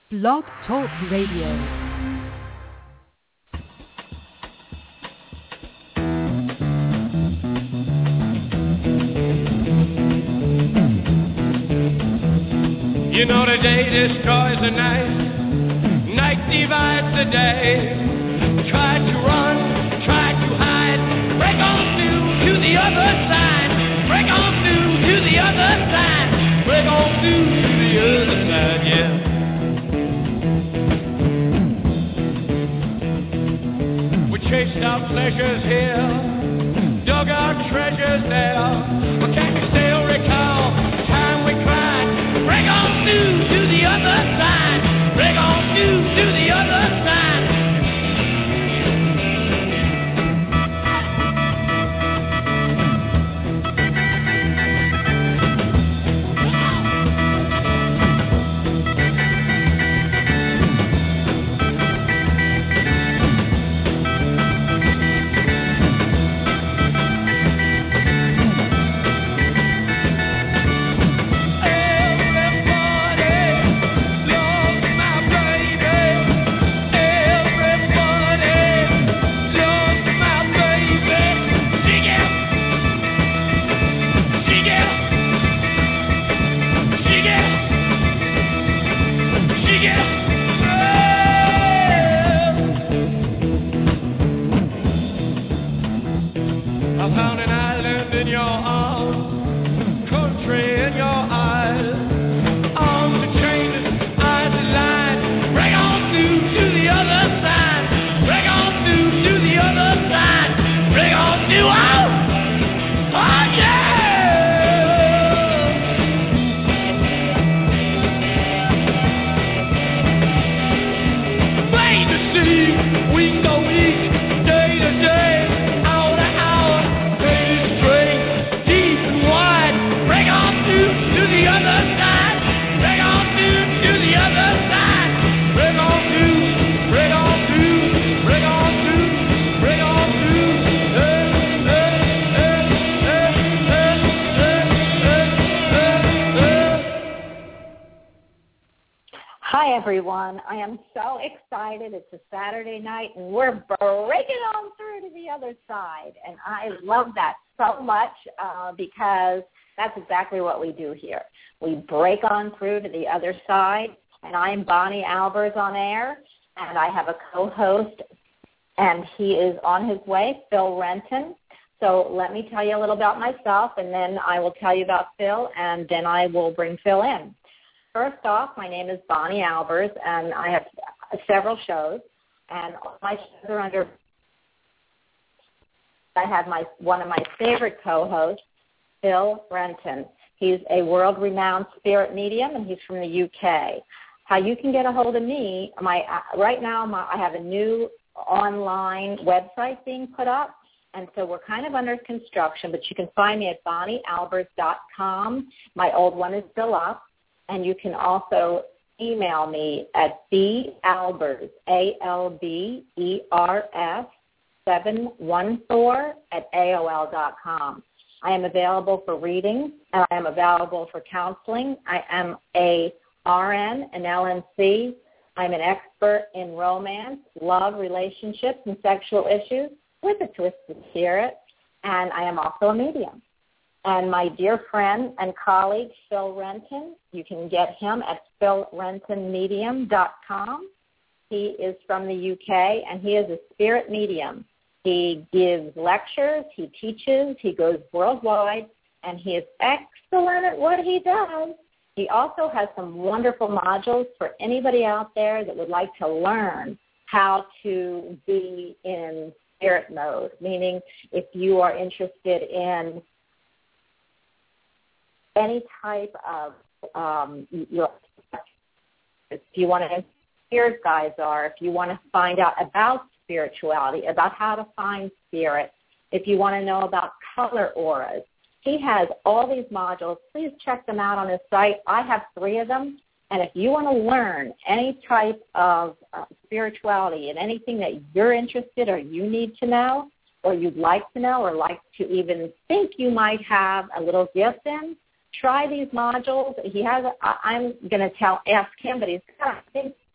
Blog Talk Radio. You know the day destroys the night, night divides the day. Try to run, try to hide, break on through to the other side. Break on through to the other side. Break on through to the other side, yeah. We chased our pleasures here, dug our treasures there. But can you still recall the time we cried? Break on through to the other side. Break on through to the other side. Everyone, I am so excited. It's a Saturday night and we're breaking on through to the other side, and I love that so much because that's exactly what we do here. We break on through to the other side, and I'm Bonnie Albers on air, and I have a co-host, and he is on his way, Phil Renton. So let me tell you a little about myself, and then I will tell you about Phil, and then I will bring Phil in. First off, my name is Bonnie Albers, and I have several shows, and all my shows are under. I have one of my favorite co-hosts, Phil Renton. He's a world-renowned spirit medium, and he's from the UK. How you can get a hold of me? Right now, I have a new online website being put up, and so we're kind of under construction, but you can find me at bonniealbers.com. My old one is still up. And you can also email me at balbers, ALBERS 714 I am available for readings, and I am available for counseling. I am a RN, an LNC. I'm an expert in romance, love, relationships, and sexual issues with a twist of spirit, and I am also a medium. And my dear friend and colleague, Phil Renton, you can get him at philrentonmedium.com. He is from the UK, and he is a spirit medium. He gives lectures, he teaches, he goes worldwide, and he is excellent at what he does. He also has some wonderful modules for anybody out there that would like to learn how to be in spirit mode, meaning if you are interested in any type of, if you want to know who spirit guides are, if you want to find out about spirituality, about how to find spirit, if you want to know about color auras, he has all these modules. Please check them out on his site. I have 3 of them, and if you want to learn any type of spirituality and anything that you're interested or you need to know or you'd like to know or like to even think you might have a little gift in, try these modules. He has. I'm going to ask him, but he's got a big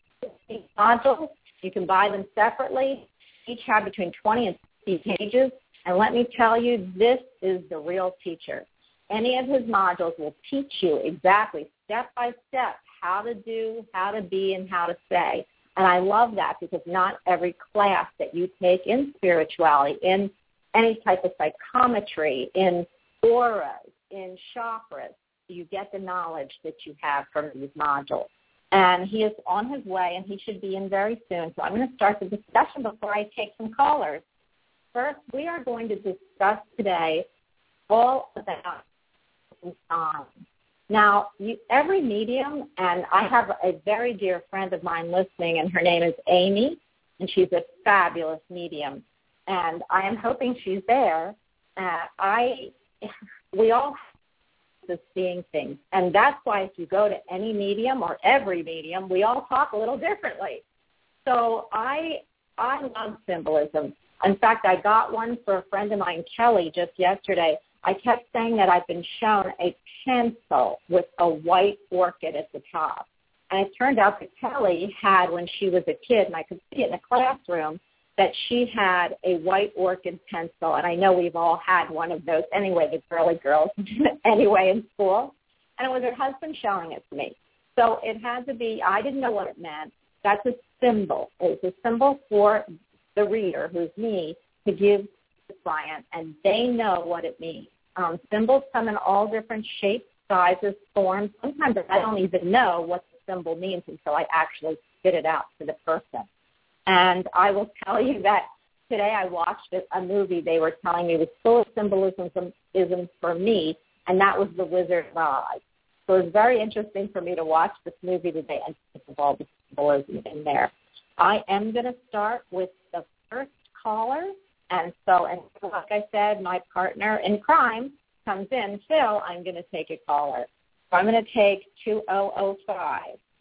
modules. You can buy them separately. Each have between 20 and 60 pages. And let me tell you, this is the real teacher. Any of his modules will teach you exactly, step by step, how to do, how to be, and how to say. And I love that because not every class that you take in spirituality, in any type of psychometry, in auras, in chakras, you get the knowledge that you have from these modules. And he is on his way, and he should be in very soon. So I'm going to start the discussion before I take some callers. First, we are going to discuss today all about time. Now, every medium, and I have a very dear friend of mine listening, and her name is Amy, and she's a fabulous medium. And I am hoping she's there. We all have seeing things, and that's why if you go to any medium or every medium, we all talk a little differently. So I love symbolism. In fact, I got one for a friend of mine, Kelly, just yesterday. I kept saying that I've been shown a pencil with a white orchid at the top. And it turned out that Kelly had, when she was a kid, and I could see it in the classroom, that she had a white orchid pencil. And I know we've all had one of those anyway, the girly girls, anyway, in school. And it was her husband showing it to me. So it had to be, I didn't know what it meant. That's a symbol. It's a symbol for the reader, who's me, to give the client, and they know what it means. Symbols come in all different shapes, sizes, forms. Sometimes I don't even know what the symbol means until I actually spit it out to the person. And I will tell you that today I watched a movie they were telling me was full of symbolism for me, and that was The Wizard of Oz. So it was very interesting for me to watch this movie today and think of all the symbolism in there. I am going to start with the first caller. And like I said, my partner in crime comes in. Phil, I'm going to take a caller. So I'm going to take 2005.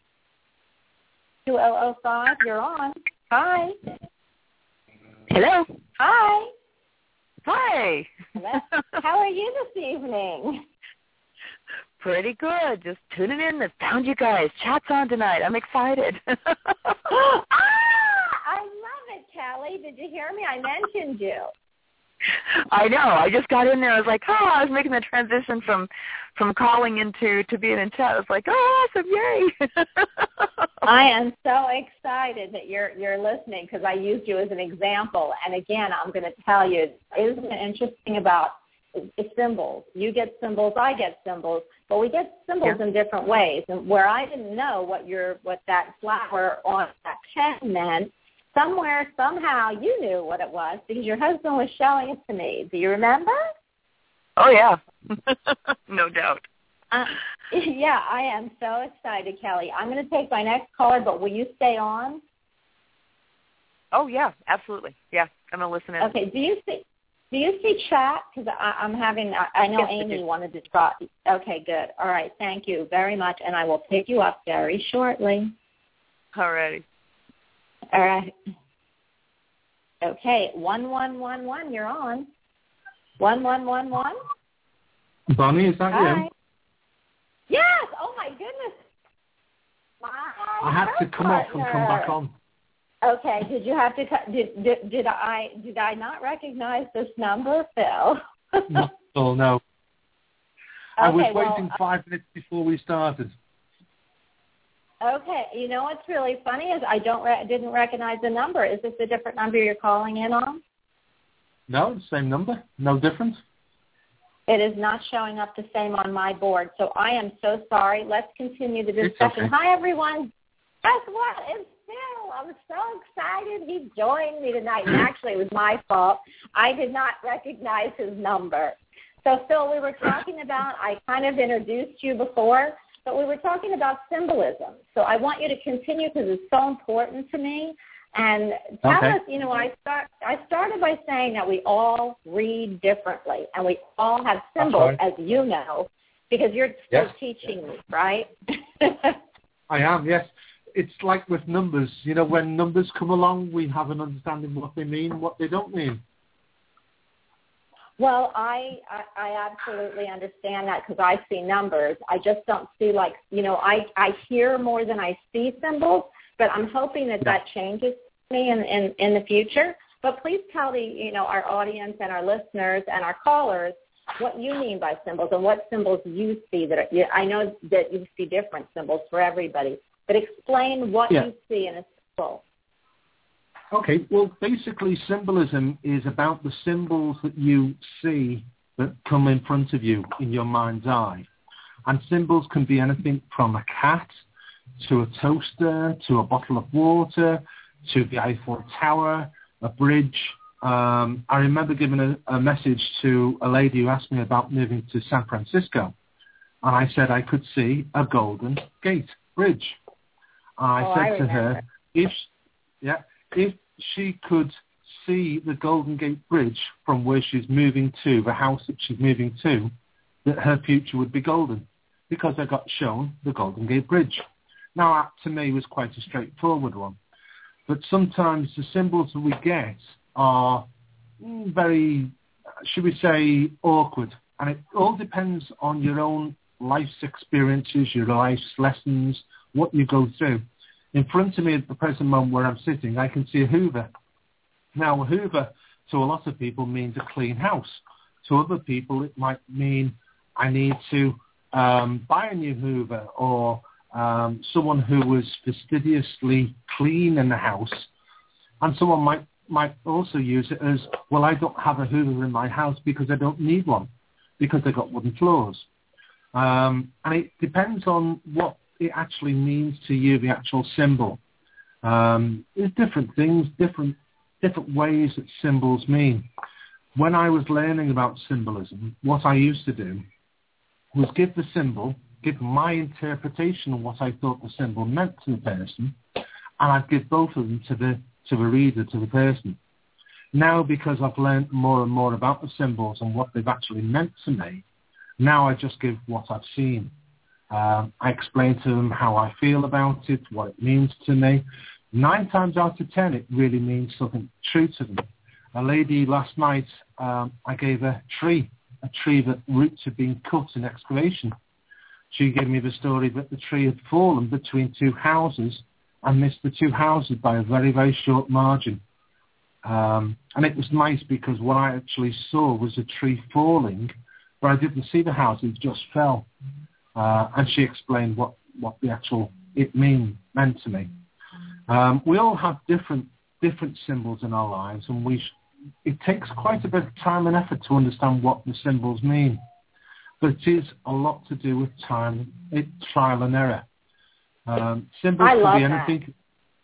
2005, you're on. Hi. Hello. Hi. Hi. How are you this evening? Pretty good. Just tuning in. I found you guys. Chat's on tonight. I'm excited. I love it, Kelly. Did you hear me? I mentioned you. I know. I just got in there. I was like, I was making the transition from calling into being in chat. I was like, awesome, yay. I am so excited that you're listening because I used you as an example. And again, I'm going to tell you, isn't it interesting about symbols? You get symbols, I get symbols, but we get symbols in different ways. And where I didn't know what that flower on that pen meant, somewhere, somehow, you knew what it was because your husband was showing it to me. Do you remember? Oh, yeah. No doubt. Yeah, I am so excited, Kelly. I'm going to take my next caller, but will you stay on? Oh, yeah, absolutely. Yeah, I'm going to listen in. Okay, do you see chat? Because I know yes, Amy wanted to try. Okay, good. All right, thank you very much, and I will pick you up very shortly. All righty. All right. Okay, 1111, you're on. 1111. Bonnie, is that Hi. you? Yes. Oh my goodness. I had to come off and come back on. Okay. Did you have to? Did I not recognize this number, Phil? No. I was Okay, waiting 5 minutes before we started. Okay. You know what's really funny is I didn't recognize the number. Is this a different number you're calling in on? No, same number. No difference. It is not showing up the same on my board, so I am so sorry. Let's continue the discussion. Okay. Hi, everyone. Guess what? It's Phil. I'm so excited he joined me tonight. And actually, it was my fault. I did not recognize his number. So, Phil, we were talking about, I kind of introduced you before, but we were talking about symbolism. So I want you to continue because it's so important to me. And tell us, I started by saying that we all read differently, and we all have symbols, as you know, because you're still teaching me, right? I am, yes. It's like with numbers. You know, when numbers come along, we have an understanding what they mean, what they don't mean. Well, I absolutely understand that because I see numbers. I just don't see I hear more than I see symbols. But I'm hoping that changes me in the future. But please tell our audience and our listeners and our callers what you mean by symbols and what symbols you see. I know that you see different symbols for everybody, but explain what you see in a symbol. Okay, well, basically symbolism is about the symbols that you see that come in front of you in your mind's eye. And symbols can be anything from a cat to a toaster to a bottle of water to the Eiffel Tower, a bridge. I remember giving a message to a lady who asked me about moving to San Francisco. And I said I could see a Golden Gate Bridge. I said to her, if she could see the Golden Gate Bridge from where she's moving to, the house that she's moving to, that her future would be golden, because I got shown the Golden Gate Bridge. Now, that to me was quite a straightforward one. But sometimes the symbols that we get are very, should we say, awkward. And it all depends on your own life's experiences, your life's lessons, what you go through. In front of me at the present moment where I'm sitting, I can see a Hoover. Now, a Hoover, to a lot of people, means a clean house. To other people, it might mean I need to buy a new Hoover, or someone who was fastidiously clean in the house. And someone might also use it as, well, I don't have a Hoover in my house because I don't need one, because I got wooden floors. And it depends on what it actually means to you, the actual symbol. There's different things, different ways that symbols mean. When I was learning about symbolism, what I used to do was give my interpretation of what I thought the symbol meant to the person, and I'd give both of them to the reader, to the person. Now, because I've learned more and more about the symbols and what they've actually meant to me, now I just give what I've seen. I explain to them how I feel about it, what it means to me. 9 times out of 10, it really means something true to them. A lady last night, I gave a tree that roots had been cut in excavation. She gave me the story that the tree had fallen between 2 houses and missed the 2 houses by a very, very short margin. And it was nice because what I actually saw was a tree falling, but I didn't see the house, it just fell. And she explained what the actual meant to me. We all have different symbols in our lives, and it takes quite a bit of time and effort to understand what the symbols mean. But it is a lot to do with trial and error. Symbols can be anything.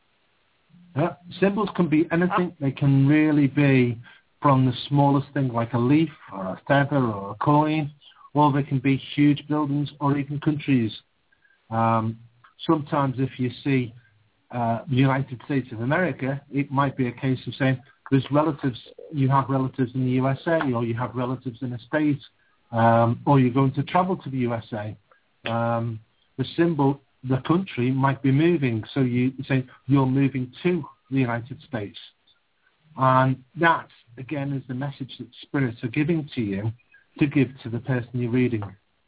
Symbols can be anything. They can really be from the smallest thing, like a leaf or a feather or a coin, or they can be huge buildings or even countries. Sometimes if you see the United States of America, it might be a case of saying you have relatives in the USA, or you have relatives in the States, or you're going to travel to the USA. The symbol, the country, might be moving, so you say you're moving to the United States. And that, again, is the message that spirits are giving to you to give to the person you're reading.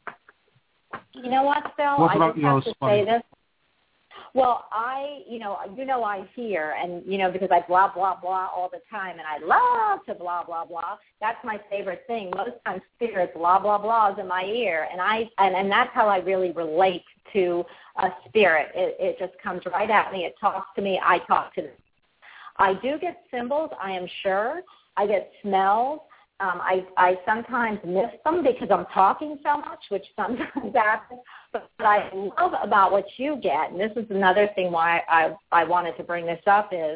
You know what, Phil? What about yours? Say this. Well, I hear, and, because I blah, blah, blah all the time, and I love to blah, blah, blah. That's my favorite thing. Most times spirits, blah, blah, blah is in my ear, and that's how I really relate to a spirit. It just comes right at me. It talks to me. I talk to them. I do get symbols, I am sure. I get smells. I sometimes miss them because I'm talking so much, which sometimes happens. But what I love about what you get, and this is another thing why I wanted to bring this up, is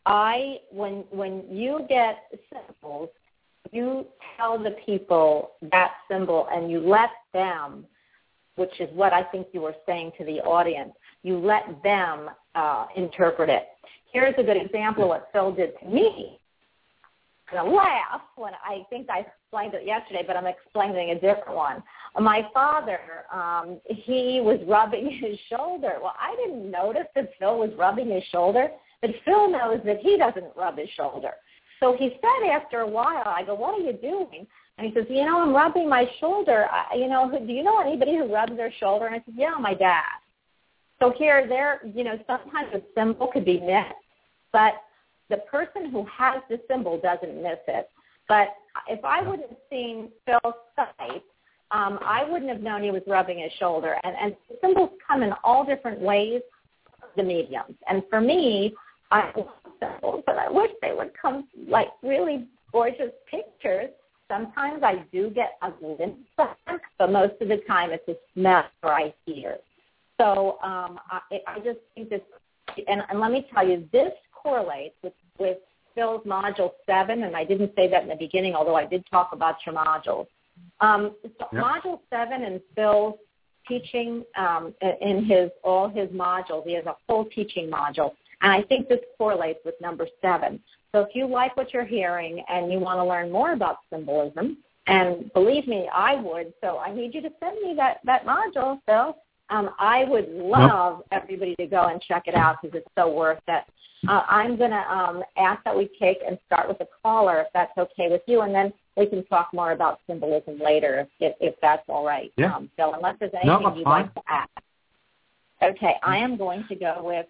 when you get symbols, you tell the people that symbol and you let them, which is what I think you were saying to the audience, you let them interpret it. Here's a good example of what Phil did to me. I'm going to laugh when I think I explained it yesterday, but I'm explaining a different one. My father, he was rubbing his shoulder. Well, I didn't notice that Phil was rubbing his shoulder, but Phil knows that he doesn't rub his shoulder. So he said after a while, I go, what are you doing? And he says, I'm rubbing my shoulder. Do you know anybody who rubs their shoulder? And I said, yeah, my dad. So here, sometimes a symbol could be missed, but the person who has the symbol doesn't miss it. But if I wouldn't have seen Phil's site, I wouldn't have known he was rubbing his shoulder. And symbols come in all different ways, the mediums. And for me, I love symbols, but I wish they would come like really gorgeous pictures. Sometimes I do get a glimpse of them, but most of the time it's a smell or I hear. So I just think this, and let me tell you, this correlates with Phil's Module 7, and I didn't say that in the beginning, although I did talk about your modules. Module 7 and Phil's teaching in all his modules, he has a full teaching module, and I think this correlates with number 7. So if you like what you're hearing and you want to learn more about symbolism, and believe me, I would, so I need you to send me that module, Phil. I would love everybody to go and check it out because it's so worth it. I'm going to ask that we take and start with a caller, if that's okay with you, and then we can talk more about symbolism later, if that's all right, Phil, unless there's anything you'd like to add. Okay, I am going to go with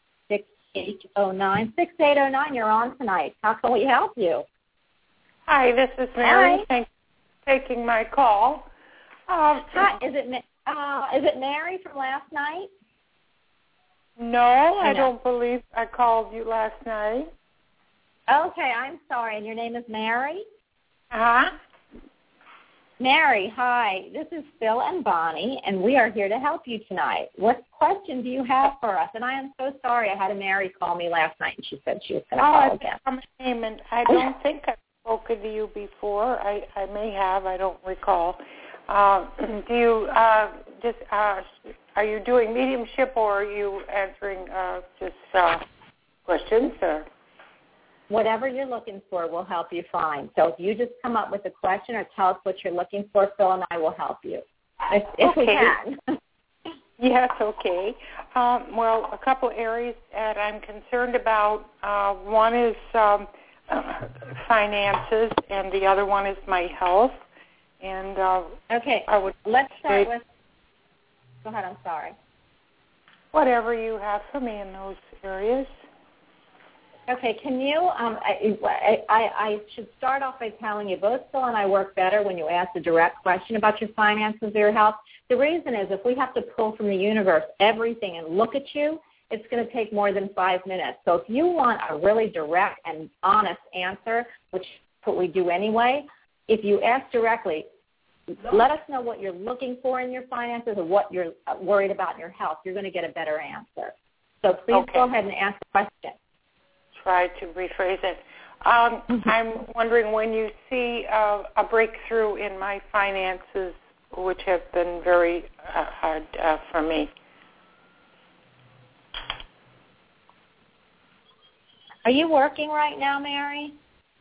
6809. 6809, you're on tonight. How can we help you? Hi, this is Mary. Thanks for taking my call. Hi, is it Mary from last night? No, I don't believe I called you last night. Okay, I'm sorry. And your name is Mary? Uh-huh. Mary, hi. This is Phil and Bonnie, and we are here to help you tonight. What question do you have for us? And I am so sorry. I had a Mary call me last night, and she said she was going to call again. My name, and I don't think I've spoken to you before. I may have. I don't recall. Do you are you doing mediumship, or are you answering just questions? Or? Whatever you're looking for will help you find. So if you just come up with a question or tell us what you're looking for, Phil and I will help you, if we can. Yes, okay. Well, a couple areas that I'm concerned about. One is finances, and the other one is my health. And okay, let's start with. Go ahead. I'm sorry. Whatever you have for me in those areas. Okay, can you? I should start off by telling you both Phil and I work better when you ask a direct question about your finances or your health. The reason is if we have to pull from the universe everything and look at you, it's going to take more than 5 minutes. So if you want a really direct and honest answer, which is what we do anyway, if you ask directly, let us know what you're looking for in your finances or what you're worried about in your health. You're going to get a better answer. So please go ahead and ask the question. Try to rephrase it. I'm wondering when you see a breakthrough in my finances, which have been very hard for me. Are you working right now, Mary?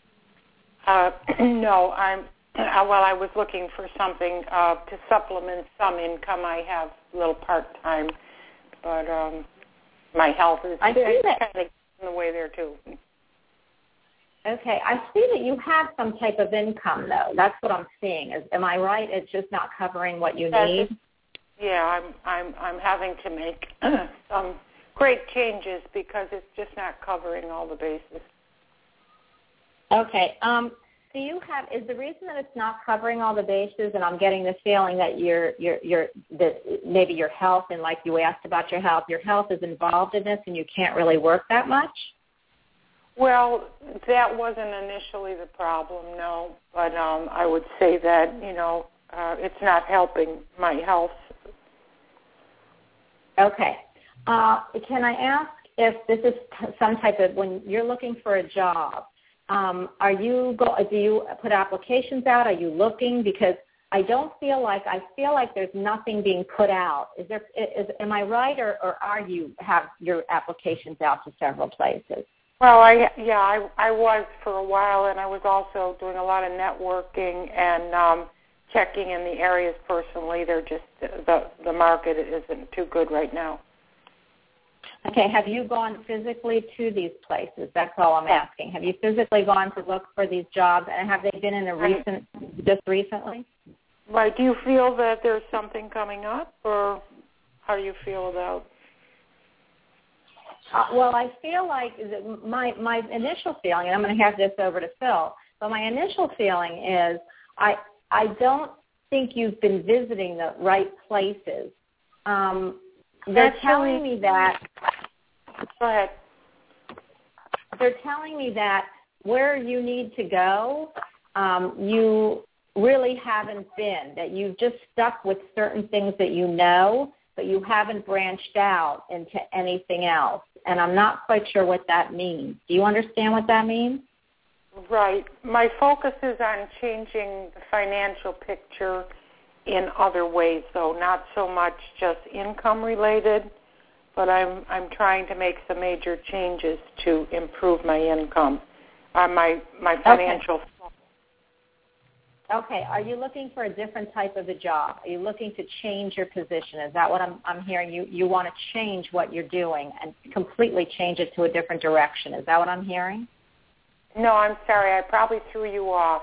No, I was looking for something to supplement some income. I have a little part-time, but my health is kind of in the way there, too. Okay, I see that you have some type of income, though. That's what I'm seeing. Am I right? It's just not covering what you need? Yeah, I'm having to make some great changes because it's just not covering all the bases. Okay. Do you have? Is the reason that it's not covering all the bases, and I'm getting the feeling that that maybe your health, and like you asked about your health is involved in this, and you can't really work that much? Well, that wasn't initially the problem, no. But I would say that it's not helping my health. Okay. Can I ask if this is some type of when you're looking for a job? Do you put applications out? Are you looking? Because I feel like there's nothing being put out. Am I right, or are you have your applications out to several places? Well, I was for a while, and I was also doing a lot of networking and checking in the areas personally. They're just the market isn't too good right now. Okay, have you gone physically to these places? That's all I'm asking. Have you physically gone to look for these jobs, and have they been in just recently? Right. Do you feel that there's something coming up, or how do you feel about? Well, I feel like my initial feeling, and I'm going to have this over to Phil, but my initial feeling is I don't think you've been visiting the right places. They're telling me that. Go ahead. They're telling me that where you need to go, you really haven't been, that you've just stuck with certain things that you know, but you haven't branched out into anything else. And I'm not quite sure what that means. Do you understand what that means? Right. My focus is on changing the financial picture in other ways, though, not so much just income related, but I'm trying to make some major changes to improve my income, my financial. Okay. Are you looking for a different type of a job? Are you looking to change your position? Is that what I'm hearing? You want to change what you're doing and completely change it to a different direction. Is that what I'm hearing? No, I'm sorry. I probably threw you off.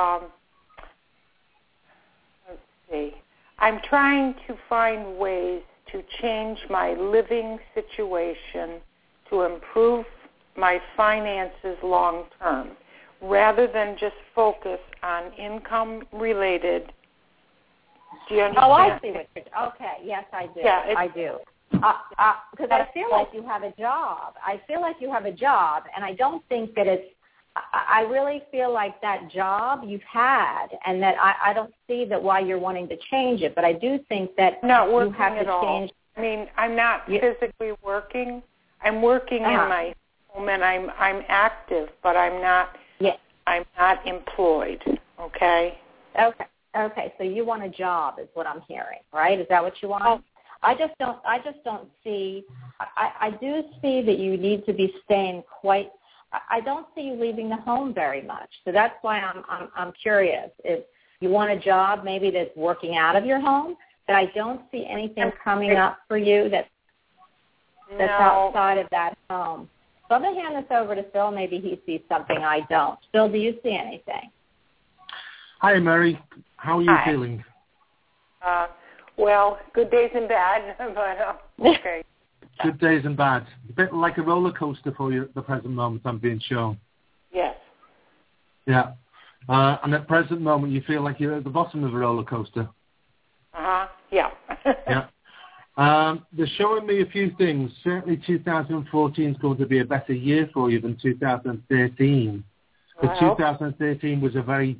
Let's see. I'm trying to find ways to change my living situation to improve my finances long term, rather than just focus on income related. Do you understand? Oh, I see what you're. Okay, yes, I do. Yeah, I do. Because I feel like you have a job. And I don't think that it's. I really feel like that job you've had, and that I don't see that why you're wanting to change it. But I do think that you have to change. I mean, I'm not physically working. I'm working in my home, and I'm active, but I'm not. Yes. I'm not employed. Okay. Okay. So you want a job, is what I'm hearing, right? Is that what you want? Oh. I just don't see. I do see that you need to be staying quite. I don't see you leaving the home very much. So that's why I'm curious. If you want a job maybe that's working out of your home, but I don't see anything coming up for you that's outside of that home. So I'm going to hand this over to Phil. Maybe he sees something I don't. Phil, do you see anything? Hi, Mary. How are you feeling? Well, good days and bad, but okay. Good days and bad. A bit like a roller coaster for you at the present moment, I'm being shown. Yes. Yeah. And at the present moment, you feel like you're at the bottom of a roller coaster. Uh-huh. Yeah. Yeah. They're showing me a few things. Certainly 2014 is going to be a better year for you than 2013. But 2013 was a very,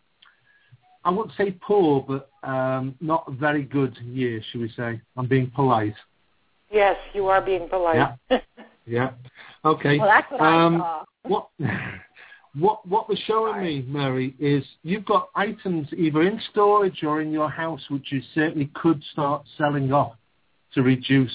I wouldn't say poor, but not a very good year, should we say. I'm being polite. Yes, you are being polite. Yeah. Yeah. Okay. Well, that's what I saw. What they're showing me, Mary, is you've got items either in storage or in your house which you certainly could start selling off to reduce,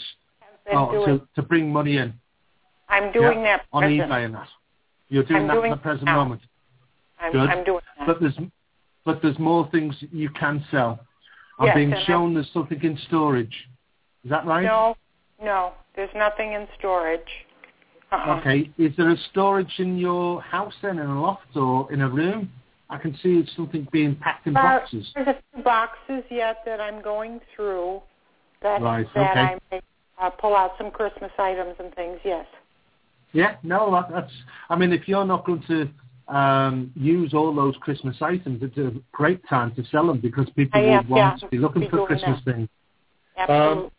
to bring money in. I'm doing that on eBay and that. You're doing that in the present moment. Good. I'm doing that. But there's more things you can sell. I'm being shown there's something in storage. Is that right? No, there's nothing in storage. Okay. Is there a storage in your house then, in a loft or in a room? I can see something being packed in boxes. There's a few boxes yet that I'm going through that I may pull out some Christmas items and things, yes. Yeah, no, that's, I mean, if you're not going to use all those Christmas items, it's a great time to sell them because people will want to be looking for Christmas things. Absolutely.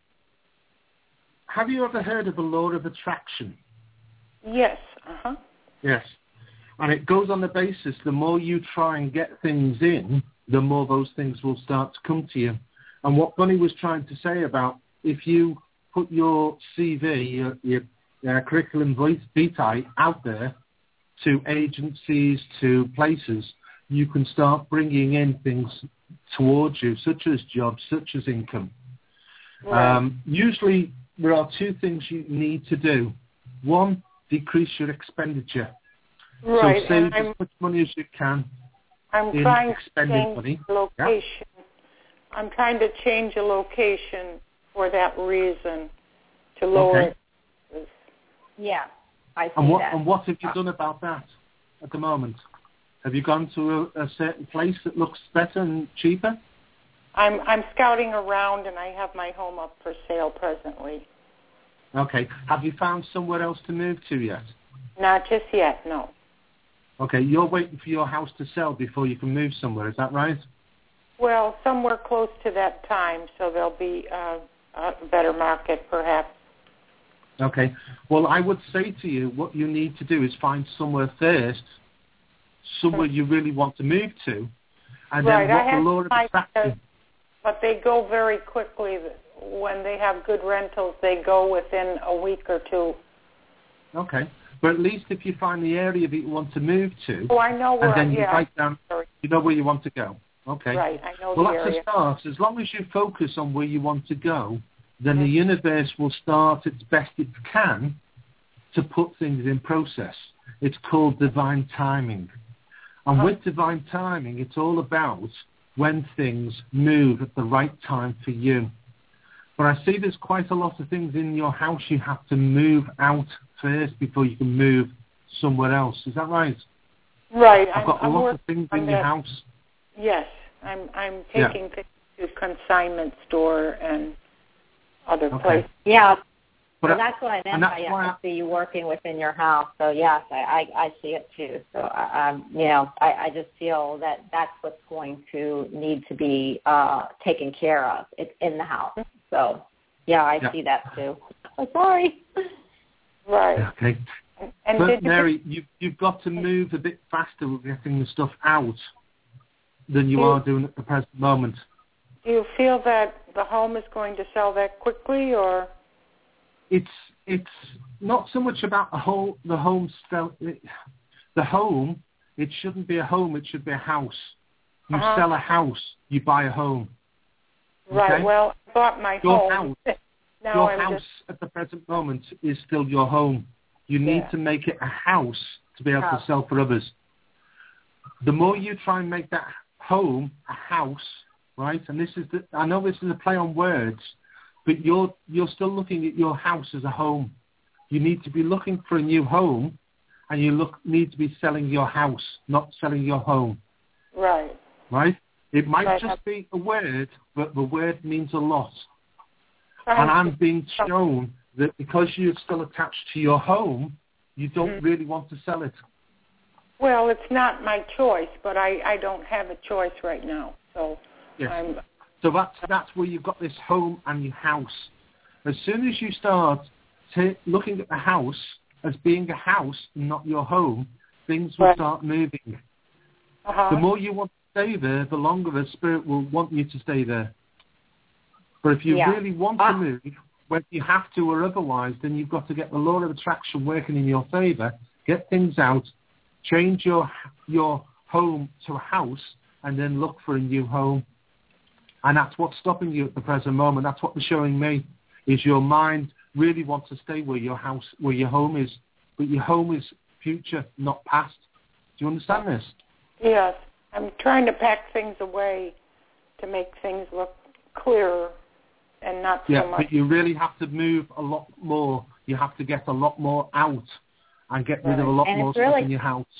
Have you ever heard of the law of attraction? Yes. Yes. And it goes on the basis the more you try and get things in, the more those things will start to come to you. And what Bunny was trying to say about if you put your CV, your curriculum vitae out there to agencies, to places, you can start bringing in things towards you, such as jobs, such as income. Right. Usually there are two things you need to do. One, decrease your expenditure. Right. So save as much money as you can. I'm trying to change the location. Yeah. I'm trying to change a location for that reason to lower it. Yeah, I see that. And what have you done about that at the moment? Have you gone to a certain place that looks better and cheaper? I'm scouting around, and I have my home up for sale presently. Okay. Have you found somewhere else to move to yet? Not just yet, no. Okay, you're waiting for your house to sell before you can move somewhere, is that right? Well, somewhere close to that time, so there'll be a better market, perhaps. Okay. Well, I would say to you, what you need to do is find somewhere first, somewhere you really want to move to, and right. then what the law of attraction. But they go very quickly. When they have good rentals, they go within a week or two. Okay. But at least if you find the area that you want to move to, oh, I know where, and then you write down, you know where you want to go. Okay. Right, I know well, the that's area. a start. As long as you focus on where you want to go, then the universe will start its best it can to put things in process. It's called divine timing. And with divine timing, it's all about when things move at the right time for you. But I see there's quite a lot of things in your house you have to move out first before you can move somewhere else. Is that right? Right. I've got a lot of things in your house. Yes. I'm taking things to consignment store and other places. Yeah. But that's what I meant by I see you working within your house. So yes, I see it too. So I just feel that that's what's going to need to be taken care of. It's in the house. So yeah, I see that too. Oh, sorry. Right. Okay. And but Mary, you've got to move a bit faster with getting the stuff out than you are doing at the present moment. Do you feel that the home is going to sell that quickly, or? It's not so much about the home. The home, it shouldn't be a home. It should be a house. You sell a house, you buy a home. Right. Okay? Well, I bought my home. Your house at the present moment is still your home. You need to make it a house to be able to sell for others. The more you try and make that home a house, right? And I know this is a play on words, but you're still looking at your house as a home. You need to be looking for a new home, and you need to be selling your house, not selling your home. Right. Right? It might just be a word, but the word means a lot. And I'm being shown that because you're still attached to your home, you don't really want to sell it. Well, it's not my choice, but I don't have a choice right now. So So that's where you've got this home and your house. As soon as you start looking at the house as being a house and not your home, things will start moving. The more you want to stay there, the longer the spirit will want you to stay there. But if you really want to move, whether you have to or otherwise, then you've got to get the law of attraction working in your favor, get things out, change your home to a house, and then look for a new home. And that's what's stopping you at the present moment. That's what they're showing me, is your mind really wants to stay where your home is. But your home is future, not past. Do you understand this? Yes. I'm trying to pack things away to make things look clearer and not so much. Yeah, but you really have to move a lot more. You have to get a lot more out and get rid of a lot more stuff in your house.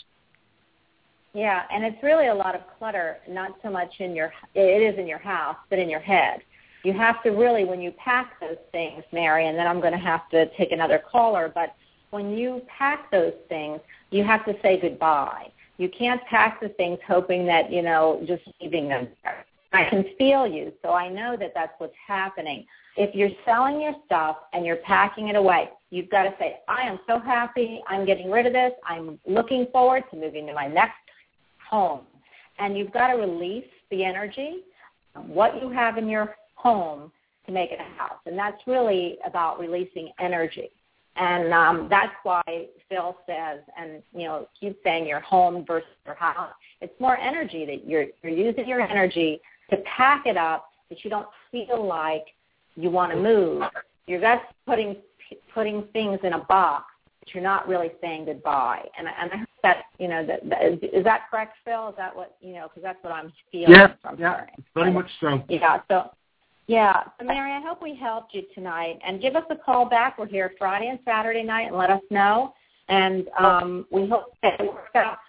Yeah, and it's really a lot of clutter, not so much it is in your house, but in your head. You have to really, when you pack those things, Mary, and then I'm going to have to take another caller, but when you pack those things, you have to say goodbye. You can't pack the things hoping that, just leaving them there. I can feel you, so I know that that's what's happening. If you're selling your stuff and you're packing it away, you've got to say, I am so happy, I'm getting rid of this, I'm looking forward to moving to my next home. And you've got to release the energy of what you have in your home to make it a house. And that's really about releasing energy. And that's why Phil says, and, keep saying your home versus your house. It's more energy that you're using your energy to pack it up that you don't feel like you want to move. You're just putting things in a box, but you're not really saying goodbye. And I hope that, is that correct, Phil? Is that what, because that's what I'm feeling from her. Yeah, very much so. Yeah, so Mary, I hope we helped you tonight. And give us a call back. We're here Friday and Saturday night, and let us know. And we hope that it works out.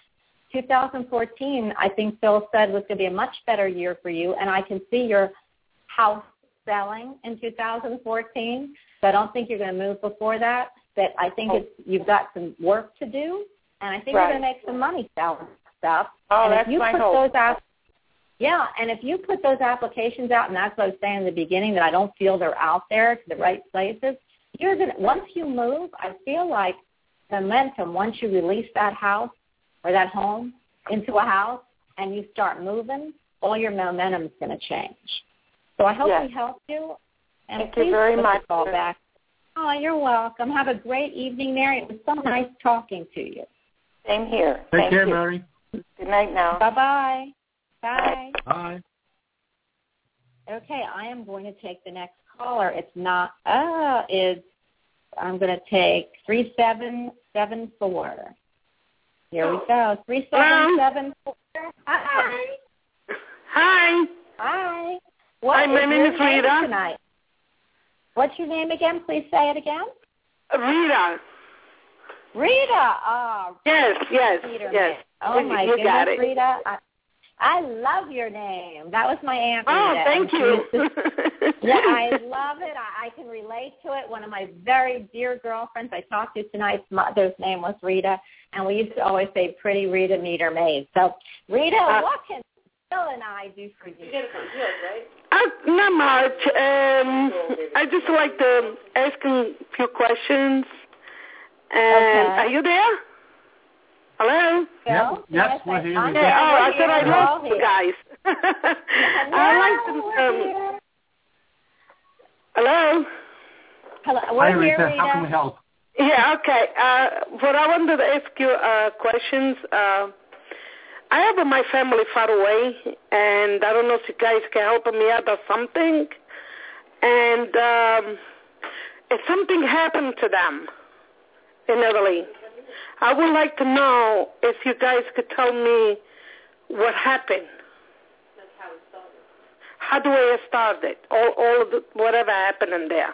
2014, I think Phil said, was going to be a much better year for you. And I can see your house selling in 2014, so I don't think you're going to move before that. But I think you've got some work to do, and I think you're going to make some money selling stuff. Oh, and that's if you my put hope. those out, yeah, and if you put those applications out, and that's what I was saying in the beginning, that I don't feel they're out there to the right places, you're going to, once you move, I feel like momentum, once you release that house or that home into a house and you start moving, all your momentum is going to change. So I hope we helped you. And Thank please you very much. Call back. Oh, you're welcome. Have a great evening, Mary. It was so nice talking to you. Same here. Take Thank care, you. Mary. Good night now. Bye-bye. Bye. Bye. Okay, I am going to take the next caller. I'm going to take 3774. Here we go. 3774. Hi. Hi. Hi. Hi, my name is Rita. Tonight? What's your name again? Please say it again. Rita. Rita. Oh. Yes. Peter, Yes. Oh, my you got goodness, it. Rita. I love your name. That was my Aunt Rita. Oh, thank you. Yeah, I love it. I can relate to it. One of my very dear girlfriends I talked to tonight's mother's name was Rita, and we used to always say, pretty Rita, meet her maid. So, Rita, what can Bill and I do for you? Not much. I just like to ask a few questions. And Are you there? Hello? Bill? Yes, we're here. I'm Yeah, here. I We're thought I here. lost We're you here. guys. I'd like to. Hello? Hello. Hi, We're here, Rita. Rita. How can we help? Yeah, okay. But I wanted to ask you questions. I have my family far away, and I don't know if you guys can help me out or something. And if something happened to them in Italy, I would like to know if you guys could tell me what happened. How do I start it? All of whatever happened in there.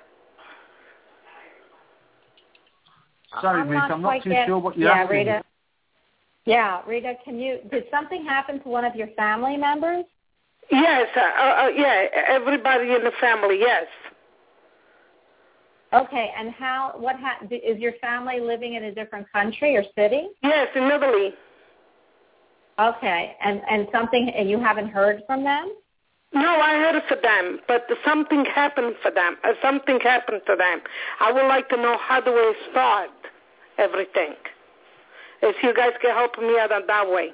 Sorry, Rita, I'm not too sure what you're asking. Rita. Yeah, Rita, did something happen to one of your family members? Yes, everybody in the family, yes. Okay, and is your family living in a different country or city? Yes, in Italy. Okay, and you haven't heard from them? No, I heard for them, but something happened for them. Something happened to them. I would like to know how do I start everything. If you guys can help me out that way.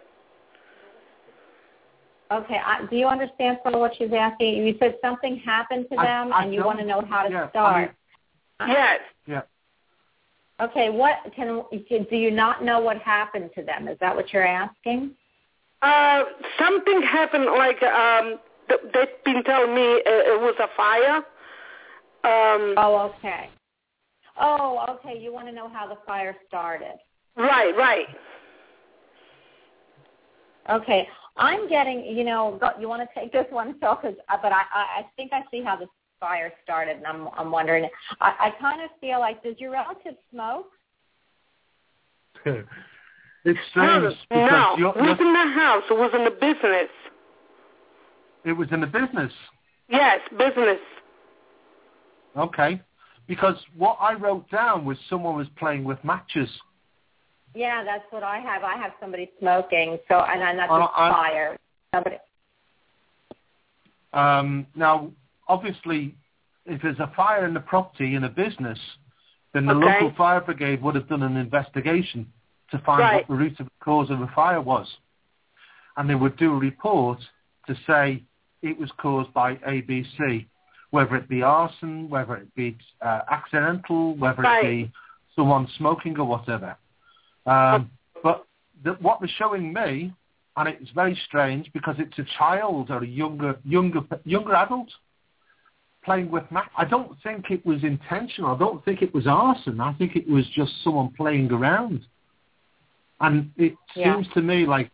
Okay, do you understand some of what she's asking? You said something happened to them, and you want to know how to start. Yes. Yeah. Okay, do you not know what happened to them? Is that what you're asking? Something happened, like they've been telling me it was a fire. Okay. Okay, you want to know how the fire started. Right. Okay, I'm getting, you want to take this one, so, but I think I see how this fire started, and I'm wondering, I kind of feel like, does your relative smoke? It's strange. No, it was in the house. It was in the business. It was in the business? Yes, business. Okay, because what I wrote down was someone was playing with matches. Yeah, that's what I have. I have somebody smoking, so and that's a fire. Somebody. Now, obviously, if there's a fire in the property in a business, then the local fire brigade would have done an investigation to find what the root of the cause of the fire was, and they would do a report to say it was caused by ABC, whether it be arson, whether it be accidental, whether it be someone smoking or whatever. But what they're showing me, and it's very strange because it's a child or a younger adult playing with match. I don't think it was intentional. I don't think it was arson. I think it was just someone playing around. And it seems to me like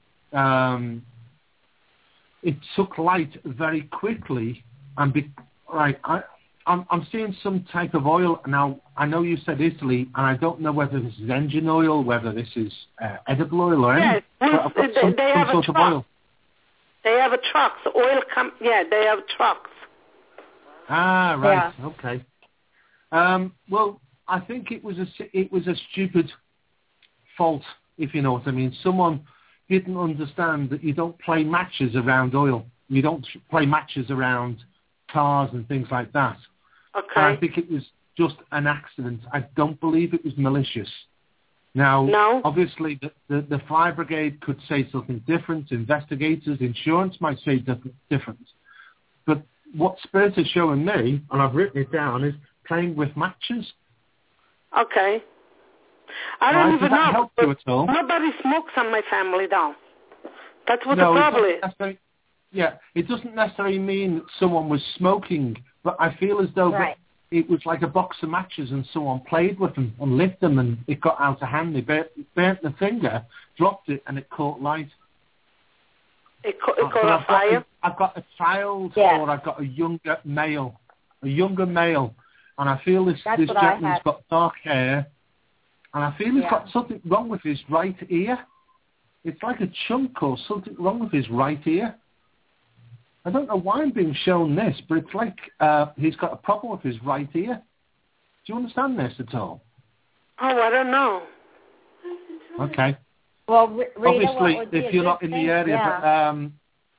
it took light very quickly. And I'm seeing some type of oil. Now, I know you said Italy, and I don't know whether this is engine oil, whether this is edible oil or anything. Yes, they have sort of oil. They have a trucks. They have trucks. Ah, right. Yeah. Okay. Well, I think it was a stupid fault, if you know what I mean. Someone didn't understand that you don't play matches around oil. You don't play matches around cars and things like that. Okay. And I think it was just an accident. I don't believe it was malicious. Now, obviously, the fire brigade could say something different. Investigators, insurance might say different. But what Spirit is showing me, and I've written it down, is playing with matches. Okay. I don't even know. Help you at all? Nobody smokes on my family, though. That's what the problem is. Yeah, it doesn't necessarily mean that someone was smoking, but I feel as though it was like a box of matches and someone played with them and lit them and it got out of hand. They burnt the finger, dropped it, and it caught light. It caught on fire? I've got a child or I've got a younger male, and I feel this gentleman's got dark hair, and I feel he's got something wrong with his right ear. It's like a chunk or something wrong with his right ear. I don't know why I'm being shown this, but it's like he's got a problem with his right ear. Do you understand this at all? Oh, I don't know. Okay. Well, Rita, obviously, if you're not in the area,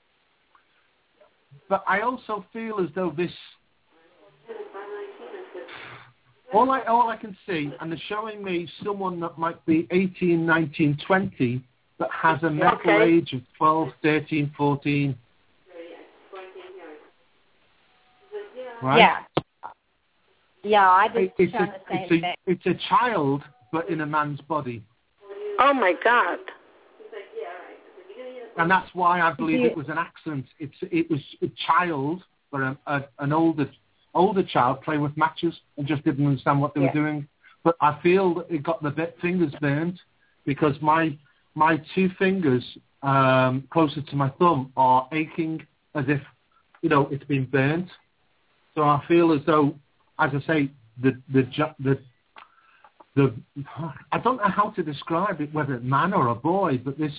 but I also feel as though this. All I can see, and they're showing me someone that might be 18, 19, 20, that has a mental age of 12, 13, 14. Right? Yeah. Yeah, I just shown the same thing. It's a child, but in a man's body. Oh, my God. And that's why I believe it was an accident. It was a child, or an older child playing with matches and just didn't understand what they were doing. But I feel that it got the fingers burned because my two fingers closer to my thumb are aching as if, it's been burnt. So I feel as though, as I say, the I don't know how to describe it, whether it's man or a boy, but this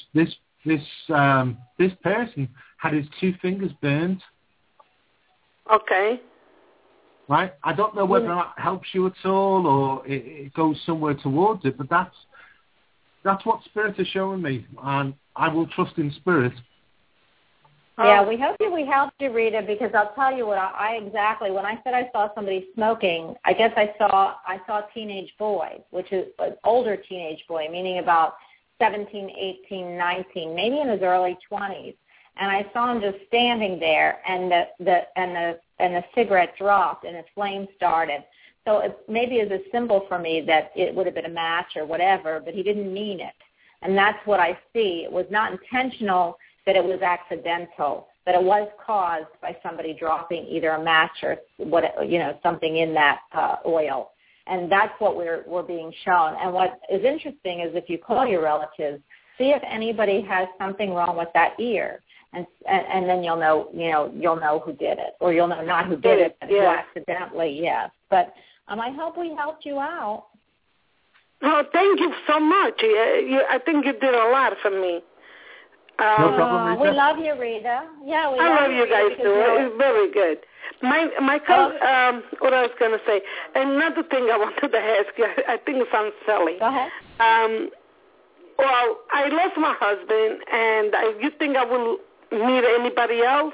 person had his two fingers burned. Okay. Right? I don't know whether that helps you at all or it goes somewhere towards it, but that's what Spirit is showing me, and I will trust in Spirit. Yeah, we helped you, Rita, because I'll tell you what when I said I saw somebody smoking, I guess I saw teenage boys, which is an older teenage boy, meaning about 17, 18, 19, maybe in his early 20s. And I saw him just standing there, and the cigarette dropped and the flame started. So it maybe is a symbol for me that it would have been a match or whatever, but he didn't mean it. And that's what I see. It was not intentional, that it was accidental, that it was caused by somebody dropping either a match or something in that oil. And that's what we're being shown. And what is interesting is if you call your relatives, see if anybody has something wrong with that ear, and then you'll know who did it, or you'll know not who did it, but who accidentally, yes. But I hope we helped you out. Oh, thank you so much. I think you did a lot for me. No problem, Rita. We love you, Rita. Yeah, I love you guys too. It's very good. My cousin, what I was going to say, another thing I wanted to ask you, I think it sounds silly. Go ahead. Well, I lost my husband, and you think I will meet anybody else?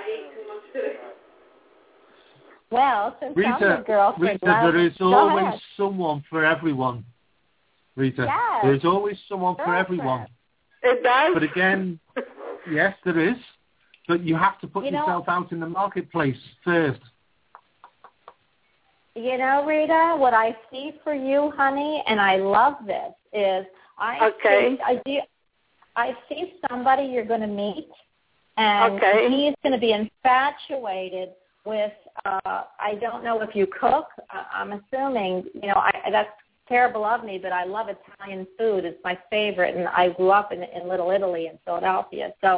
Well, since Rita, I'm your girlfriend, there is always someone for everyone. Rita, there is always someone for everyone. It does? But again, yes, there is. But you have to put yourself out in the marketplace first. Rita, what I see for you, honey, and I love this, is I see somebody you're going to meet, and he's going to be infatuated with, I don't know if you cook. I'm assuming, that's terrible of me, but I love Italian food. It's my favorite, and I grew up in Little Italy in Philadelphia. So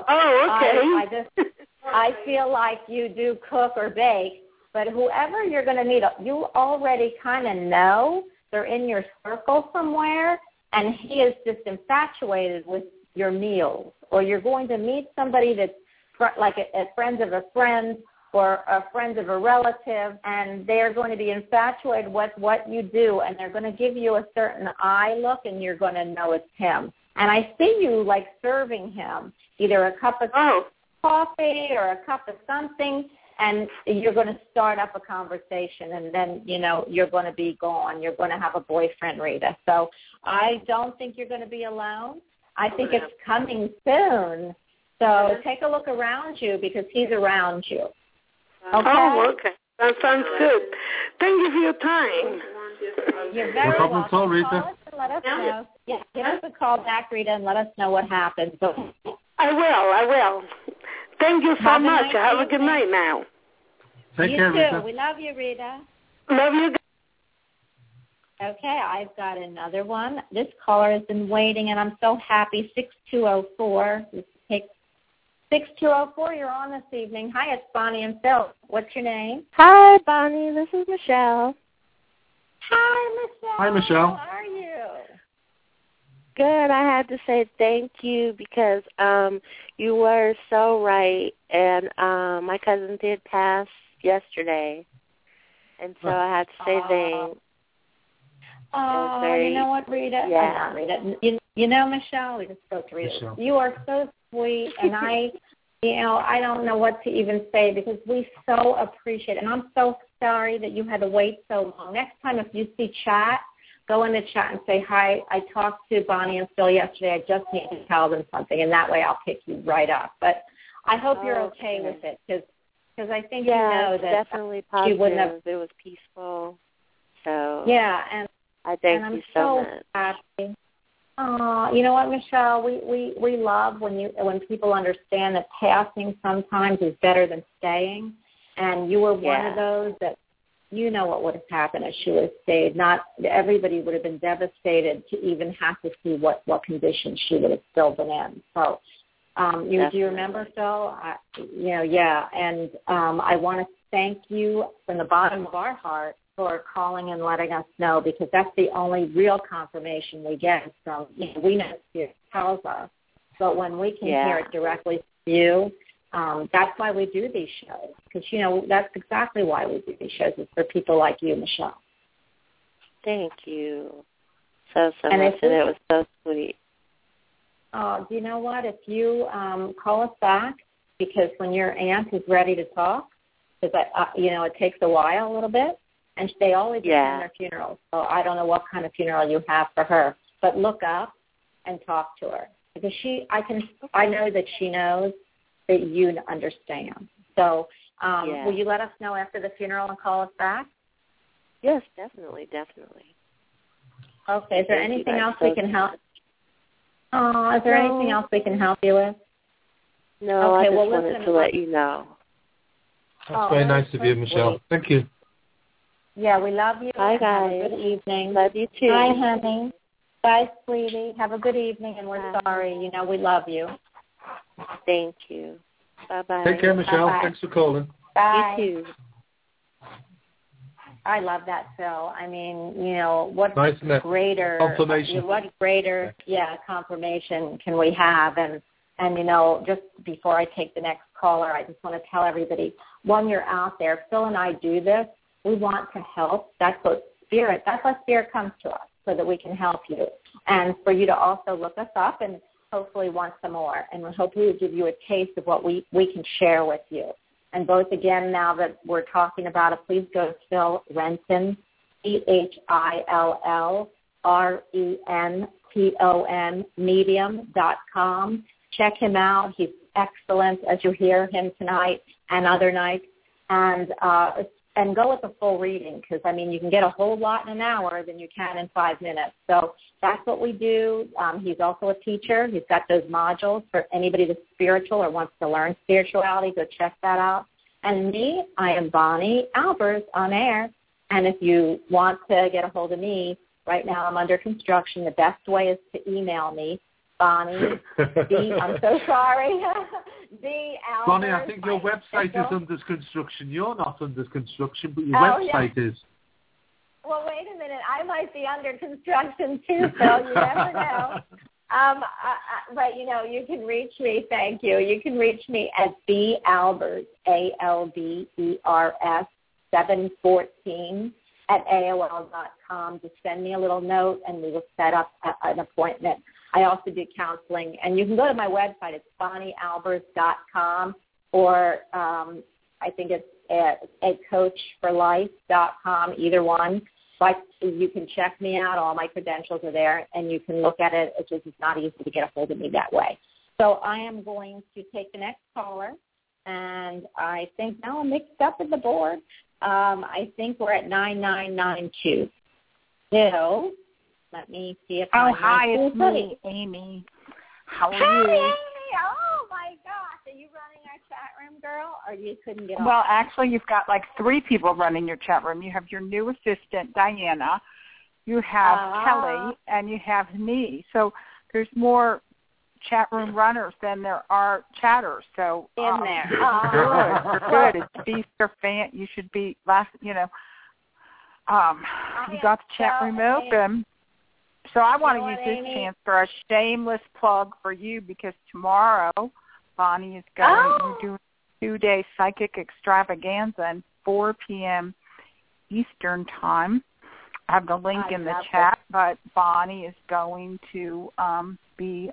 I feel like you do cook or bake, but whoever you're going to meet, you already kind of know. They're in your circle somewhere, and he is just infatuated with your meals. Or you're going to meet somebody that's like a friend of a friend, or friends of a relative, and they're going to be infatuated with what you do, and they're going to give you a certain eye look, and you're going to know it's him. And I see you, like, serving him either a cup of coffee or a cup of something, and you're going to start up a conversation, and then, you know, you're going to be gone. You're going to have a boyfriend, Rita. So I don't think you're going to be alone. I think it's coming soon. So take a look around you because he's around you. Okay? Oh, okay. That sounds good. Thank you for your time. You're very welcome. Call us and let us know. Yeah, give us a call back, Rita, and let us know what happens. I will. Thank you so much. Have a good night now. Take care, Rita. You too. We love you, Rita. Love you. Okay, I've got another one. This caller has been waiting, and I'm so happy. 6204. 6204, you're on this evening. Hi, it's Bonnie and Phil. What's your name? Hi, Bonnie. This is Michelle. Hi, Michelle. Hi, Michelle. How are you? Good. I had to say thank you because you were so right, and my cousin did pass yesterday, and so I had to say thanks. Oh, you know what, Rita? Yeah. You know, Michelle, we just spoke to Rita. Michelle. You are so sweet, and I don't know what to even say because we so appreciate it. And I'm so sorry that you had to wait so long. Next time, if you see chat, go in the chat and say, hi, I talked to Bonnie and Phil yesterday. I just need to tell them something, and that way I'll pick you right up. But I hope you're okay with it because I think you know that definitely positive. She wouldn't have. It was peaceful. So yeah, and I thank and you so much. Happy. You know what, Michelle? We love when people understand that passing sometimes is better than staying, and you were one of those that you know what would have happened if she would have stayed. Not everybody would have been devastated to even have to see what condition she would have still been in. So, do you remember, Phil? And I want to thank you from the bottom of our heart for calling and letting us know because that's the only real confirmation we get from, we know Spirit tells us, but when we can hear it directly from you, that's why we do these shows because, that's exactly why we do these shows is for people like you, Michelle. Thank you so much, and it was so sweet. Do you know what? If you call us back because when your aunt is ready to talk, because, it takes a while a little bit, and they always attend their funerals. So I don't know what kind of funeral you have for her, but look up and talk to her because I know that she knows that you understand. So will you let us know after the funeral and call us back? Yes, definitely. Okay. Is there anything else we can help? Is there anything else we can help you with? No, I just wanted to let you know. That's very nice of you, Michelle. Sweet. Thank you. Yeah, we love you. Bye, guys. Have a good evening. Love you, too. Bye, honey. Bye, sweetie. Have a good evening, and we're sorry. We love you. Thank you. Bye-bye. Take care, Michelle. Bye-bye. Thanks for calling. Bye. You too. I love that, Phil. I mean, what nice greater confirmation. What greater, confirmation can we have? And just before I take the next caller, I just want to tell everybody, when you're out there, Phil and I do this. We want to help. That's why Spirit comes to us so that we can help you. And for you to also look us up and hopefully want some more. And hopefully we'll give you a taste of what we can share with you. And both, again, now that we're talking about it, please go to Phil Renton, PhilRenton, medium.com. Check him out. He's excellent, as you hear him tonight and other nights. And go with the full reading because, you can get a whole lot in an hour than you can in 5 minutes. So that's what we do. He's also a teacher. He's got those modules for anybody that's spiritual or wants to learn spirituality. Go check that out. And me, I am Bonnie Albers on air. And if you want to get a hold of me, right now I'm under construction. The best way is to email me, Bonnie. I'm so sorry. Bonnie, I think your website is under construction. You're not under construction, but your website is. Well, wait a minute. I might be under construction too, Phil. You never know. but you can reach me. Thank you. You can reach me at balbers, ALBERS 714 at AOL.com. Just send me a little note, and we will set up an appointment. I also do counseling, and you can go to my website. It's bonniealbers.com, or I think it's acoachforlife.com, either one. But you can check me out. All my credentials are there, and you can look at it. It's just not easy to get a hold of me that way. So I am going to take the next caller, and I think now I'm mixed up with the board. I think we're at 9992. So let me see if hi, it's me, Amy. How are you? Hi, Amy. Oh, my gosh. Are you running our chat room, girl, or you couldn't get on? Well, actually, you've got like 3 people running your chat room. You have your new assistant, Diana. You have Kelly, and you have me. So there's more chat room runners than there are chatters. So in there. Good. It's feast or fan. You should be you got the chat room open. So I want to use this chance for a shameless plug for you, because tomorrow Bonnie is going to do a 2-day psychic extravaganza at 4 p.m. Eastern time. I have the link in the chat, but Bonnie is going to be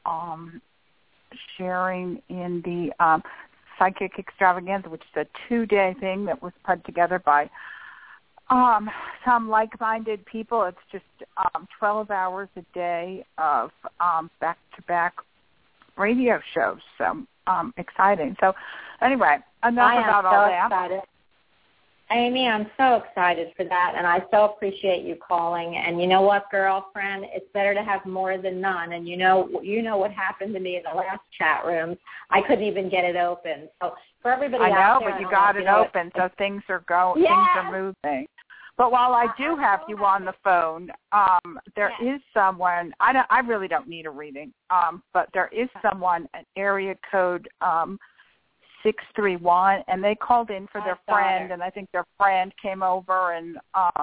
sharing in the psychic extravaganza, which is a 2-day thing that was put together by some like-minded people. It's just 12 hours a day of back-to-back radio shows. So exciting. So anyway, enough about all that. Excited. Amy, I'm so excited for that, and I so appreciate you calling. And you know what, girlfriend? It's better to have more than none. And you know what happened to me in the last chat room. I couldn't even get it open. So for everybody out there, but you got it open, so things are going. Yes. Things are moving. But while I do have you on the phone, there is someone. I really don't need a reading, but there is someone, an area code 631, and they called in for their friend, and I think their friend came over and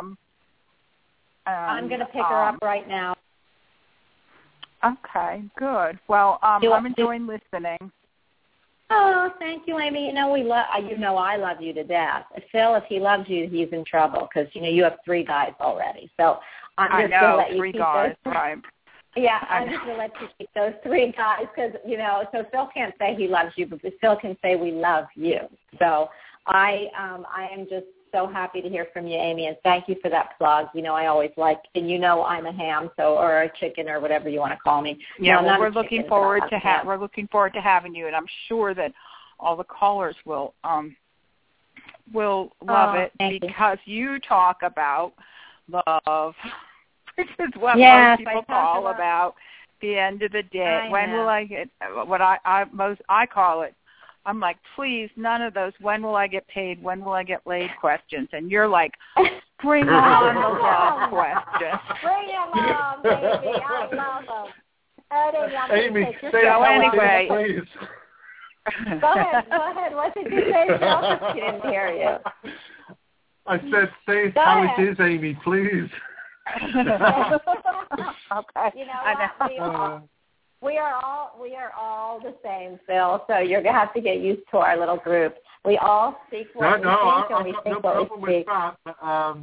I'm going to pick her up right now. Okay, good. Well, I'm enjoying listening. Oh, thank you, Amy. I love you to death. Phil, if he loves you, he's in trouble, because you have 3 guys already. So I'm just going to let you 3 keep guys, those. right? Yeah, I'm just going to let you keep those 3 guys, because so Phil can't say he loves you, but Phil can say we love you. So I am just so happy to hear from you, Amy, and thank you for that plug. I always like, and I'm a ham, or a chicken, or whatever you want to call me. Yeah, well, we're looking forward to having you, and I'm sure that all the callers will love it, because you talk about love, which is what most people call about the end of the day. When will I get what I call it? I'm like, please, none of those when will I get paid, when will I get laid questions. And you're like, bring on the love questions. Bring them on, baby. I love them. Amy, say anyway, please. Go ahead. What did you say, Phil? She didn't hear you. I said, say how it is, Amy, please. Okay. We are all the same, Phil. So you're gonna have to get used to our little group. We all speak what we think, and we think what we speak. But,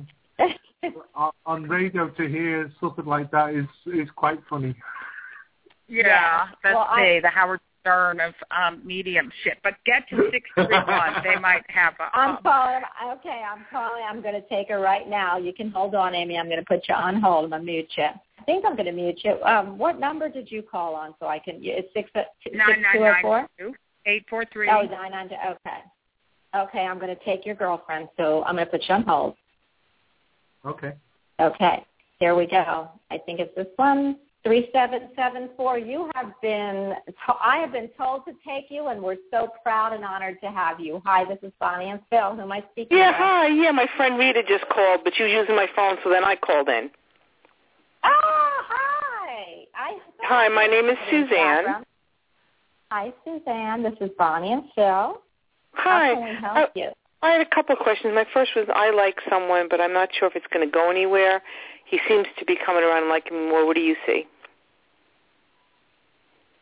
on radio to hear something like that is quite funny. Yeah, that's the Howard Stern of mediumship. But get to 631. They might have a... I'm calling. I'm going to take her right now. You can hold on, Amy. I'm going to put you on hold. I'm going to mute you. I think I'm going to mute you. What number did you call on so I can... It's 6204? 843. Oh, 992. Okay. Okay, I'm going to take your girlfriend, so I'm going to put you on hold. Okay. Okay, here we go. I think it's this one. 3774. I have been told to take you, and we're so proud and honored to have you. Hi, this is Bonnie and Phil. Who am I speaking to? Hi. Yeah, my friend Rita just called, but she was using my phone, so then I called in. Oh, hi. Hi, my name is Suzanne. Hi, Suzanne. This is Bonnie and Phil. Hi. How can we help you? I had a couple of questions. My first was, I like someone, but I'm not sure if it's going to go anywhere. He seems to be coming around liking me more. What do you see?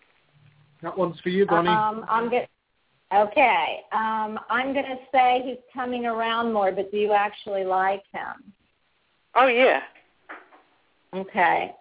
That one's for you, Bonnie. I'm going to say he's coming around more, but do you actually like him? Oh, yeah. Okay.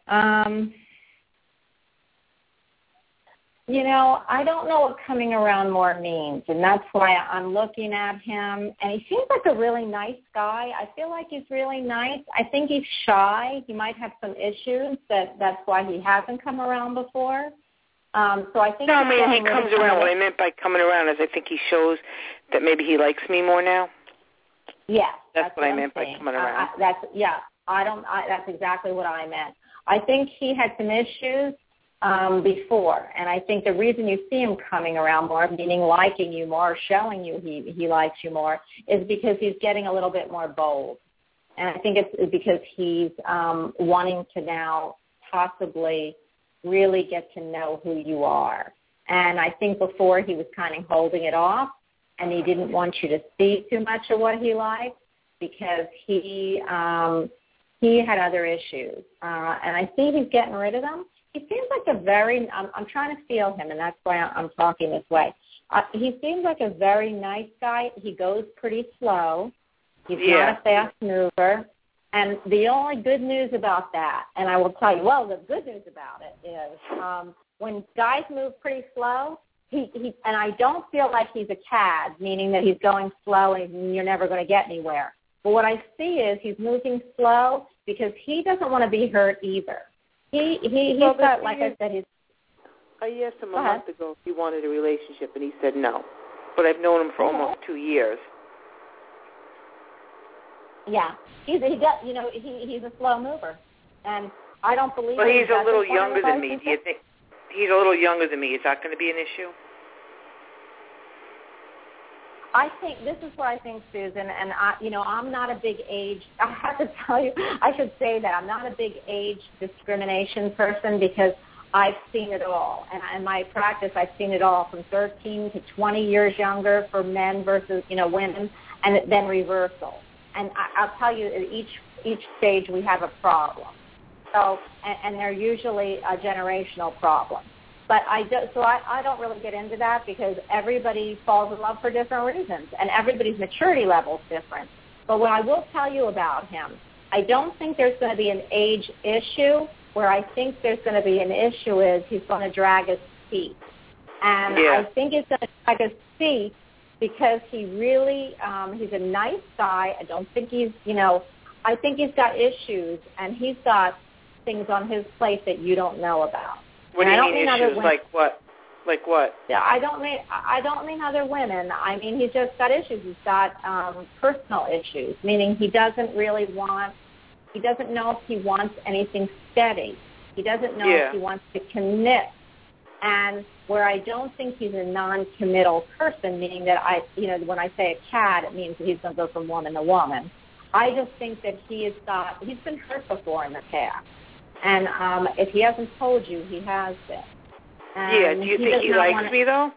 I don't know what coming around more means, and that's why I'm looking at him. And he seems like a really nice guy. I feel like he's really nice. I think he's shy. He might have some issues. That's why he hasn't come around before. So I think no, I mean, he comes around. What I meant by coming around is I think he shows that maybe he likes me more now. Yeah, that's what I meant by coming around. That's exactly what I meant. I think he had some issues before, and I think the reason you see him coming around more, meaning liking you more, showing you he likes you more, is because he's getting a little bit more bold. And I think it's because he's wanting to now possibly really get to know who you are. And I think before he was kind of holding it off, and he didn't want you to see too much of what he liked because he had other issues. And I see he's getting rid of them. He seems like a very, I'm trying to feel him, and that's why I'm talking this way. He seems like a very nice guy. He goes pretty slow. He's not a fast mover. And the only good news about that, and I will tell you, well, the good news about it is when guys move pretty slow, he and I don't feel like he's a cad, meaning that he's going slow and you're never going to get anywhere. But what I see is he's moving slow because he doesn't want to be hurt either. He's got, like I said, I asked him a month ago if he wanted a relationship, and he said no. But I've known him for almost 2 years. Yeah, he's a slow mover, and I don't believe. Well, he's a little younger than me. Do you think he's a little younger than me? Is that going to be an issue? I think this is what I think, Susan, and I'm not a big age. I have to tell you, I should say that I'm not a big age discrimination person because I've seen it all, and in my practice, I've seen it all from 13 to 20 years younger for men versus women, and then reversal. And I'll tell you, at each stage we have a problem. So, and they're usually a generational problem. But I don't really get into that because everybody falls in love for different reasons, and everybody's maturity level is different. But what I will tell you about him, I don't think there's going to be an age issue. Where I think there's going to be an issue is he's going to drag his feet. And I think he's going to drag his feet because he really, he's a nice guy. I don't think he's, I think he's got issues, and he's got things on his plate that you don't know about. What do you mean issues? Like what? Like what? Yeah, I don't mean other women. I mean he's just got issues. He's got personal issues, meaning he doesn't know if he wants anything steady. He doesn't know if he wants to commit. And where I don't think he's a non-committal person, meaning that when I say a cad, it means that he's going to go from woman to woman. I just think that he's been hurt before in the past. And if he hasn't told you, he has been. And do you think he likes me though?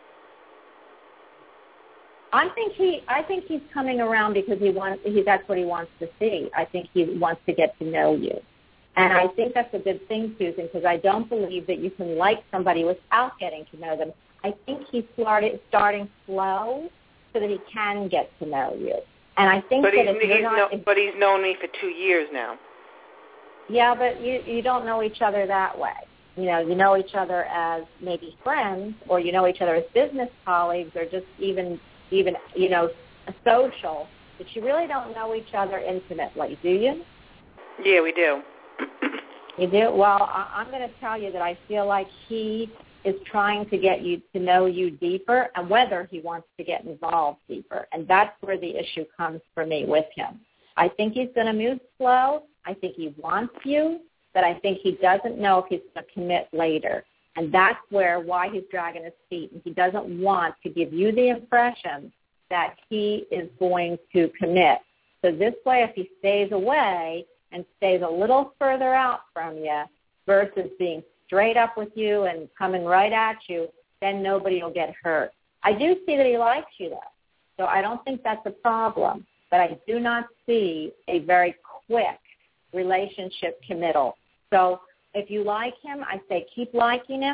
I think he's coming around because that's what he wants to see. I think he wants to get to know you. And I think that's a good thing, Susan, because I don't believe that you can like somebody without getting to know them. I think he's starting slow so that he can get to know you. And I think but he's known me for 2 years now. Yeah, but you don't know each other that way. You know each other as maybe friends, or you know each other as business colleagues, or just even social. But you really don't know each other intimately, do you? Yeah, we do. You do? Well, I'm going to tell you that I feel like he is trying to get you to know you deeper, and whether he wants to get involved deeper. And that's where the issue comes for me with him. I think he's going to move slow. I think he wants you, but I think he doesn't know if he's going to commit later. And that's why he's dragging his feet. And he doesn't want to give you the impression that he is going to commit. So this way, if he stays away and stays a little further out from you versus being straight up with you and coming right at you, then nobody will get hurt. I do see that he likes you, though. So I don't think that's a problem. But I do not see a very quick relationship committal. So if you like him, I say keep liking him.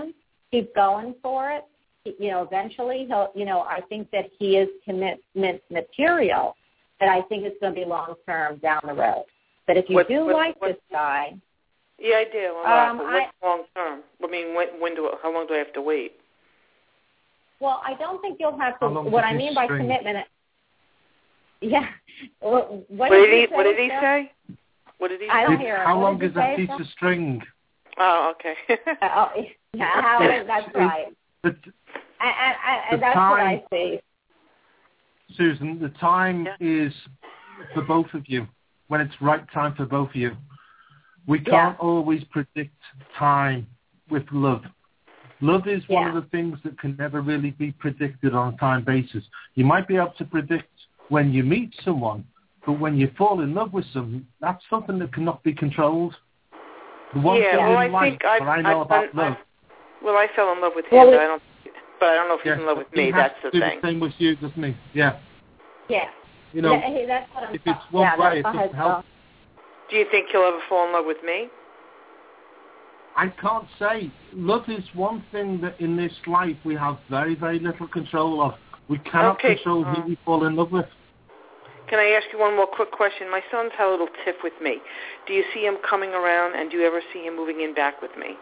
keep going for it. Eventually he'll, I think that he is commitment material, but I think it's going to be long-term down the road. But if you this guy. Yeah, I do. What's long-term? I mean, how long do I have to wait? Well, I don't think you'll have to. What I mean by commitment. Yeah. What did he say? What did he say? I don't hear. How long is a piece of string? Oh, okay. That's right. And that's what I see. Susan, the time is for both of you, when it's right time for both of you. We can't always predict time with love. Love is one of the things that can never really be predicted on a time basis. You might be able to predict when you meet someone, but when you fall in love with someone, that's something that cannot be controlled. The one thing in life that I know about love. Well, I fell in love with him, but I don't know if he's in love with me. That's the thing. He has to do the same with you as me. Yeah. Yeah. That's what I'm if it's one way, it doesn't help. Do you think he'll ever fall in love with me? I can't say. Love is one thing that in this life we have very, very little control of. We cannot control who we fall in love with. Can I ask you one more quick question? My son's had a little tiff with me. Do you see him coming around, and do you ever see him moving in back with me?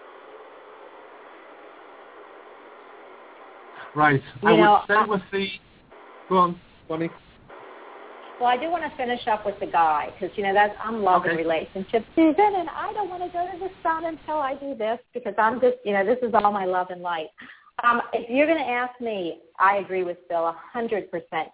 Right. I would say with the... Go on, Bonnie. Well, I do want to finish up with the guy because, I'm loving relationships, Susan, and I don't want to go to the sun until I do this because I'm just, this is all my love and light. If you're going to ask me, I agree with Phil 100%.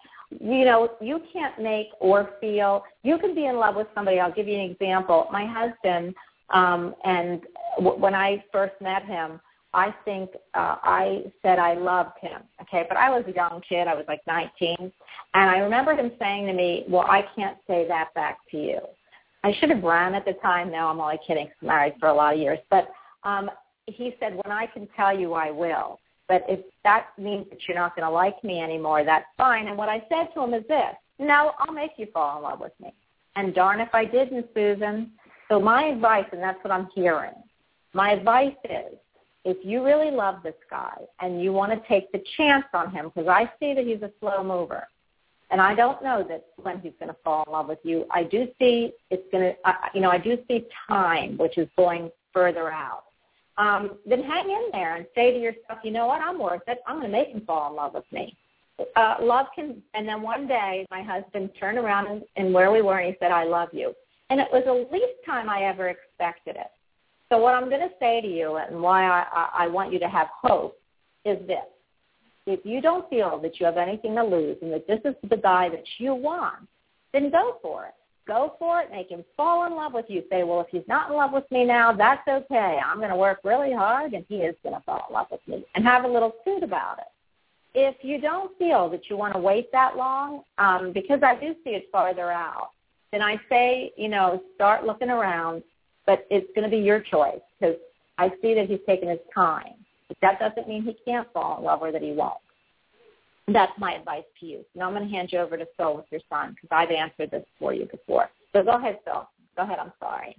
You can't make or feel. You can be in love with somebody. I'll give you an example. My husband, and when I first met him, I think I said I loved him, okay? But I was a young kid. I was like 19. And I remember him saying to me, well, I can't say that back to you. I should have ran at the time. No, I'm only kidding. I'm married for a lot of years. But he said, when I can tell you, I will. But if that means that you're not going to like me anymore, that's fine. And what I said to him is this: no, I'll make you fall in love with me. And darn if I didn't, Susan. So my advice, and that's what I'm hearing, my advice is, if you really love this guy and you want to take the chance on him, because I see that he's a slow mover, and I don't know that when he's going to fall in love with you. I do see I do see time, which is going further out. Then hang in there and say to yourself, you know what, I'm worth it. I'm going to make him fall in love with me. Love can, and then one day my husband turned around and where we were and he said, I love you. And it was the least time I ever expected it. So what I'm going to say to you and why I want you to have hope is this. If you don't feel that you have anything to lose and that this is the guy that you want, then go for it. Go for it. Make him fall in love with you. Say, well, if he's not in love with me now, that's okay. I'm going to work really hard, and he is going to fall in love with me. And have a little suit about it. If you don't feel that you want to wait that long, because I do see it farther out, then I say, start looking around. But it's going to be your choice because I see that he's taking his time. But that doesn't mean he can't fall in love or that he won't. That's my advice to you. Now I'm going to hand you over to Phil with your son because I've answered this for you before. So go ahead, Phil. Go ahead. I'm sorry.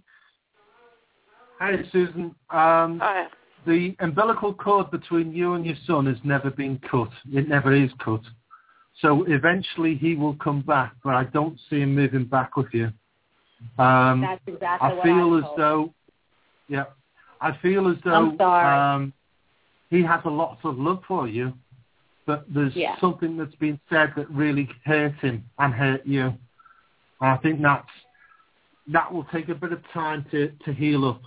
Hi, Susan. Hi. The umbilical cord between you and your son has never been cut. It never is cut. So eventually he will come back, but I don't see him moving back with you. That's exactly what I feel as though I'm sorry. He has a lot of love for you, but there's something that's been said that really hurt him and hurt you. And I think that will take a bit of time to heal up.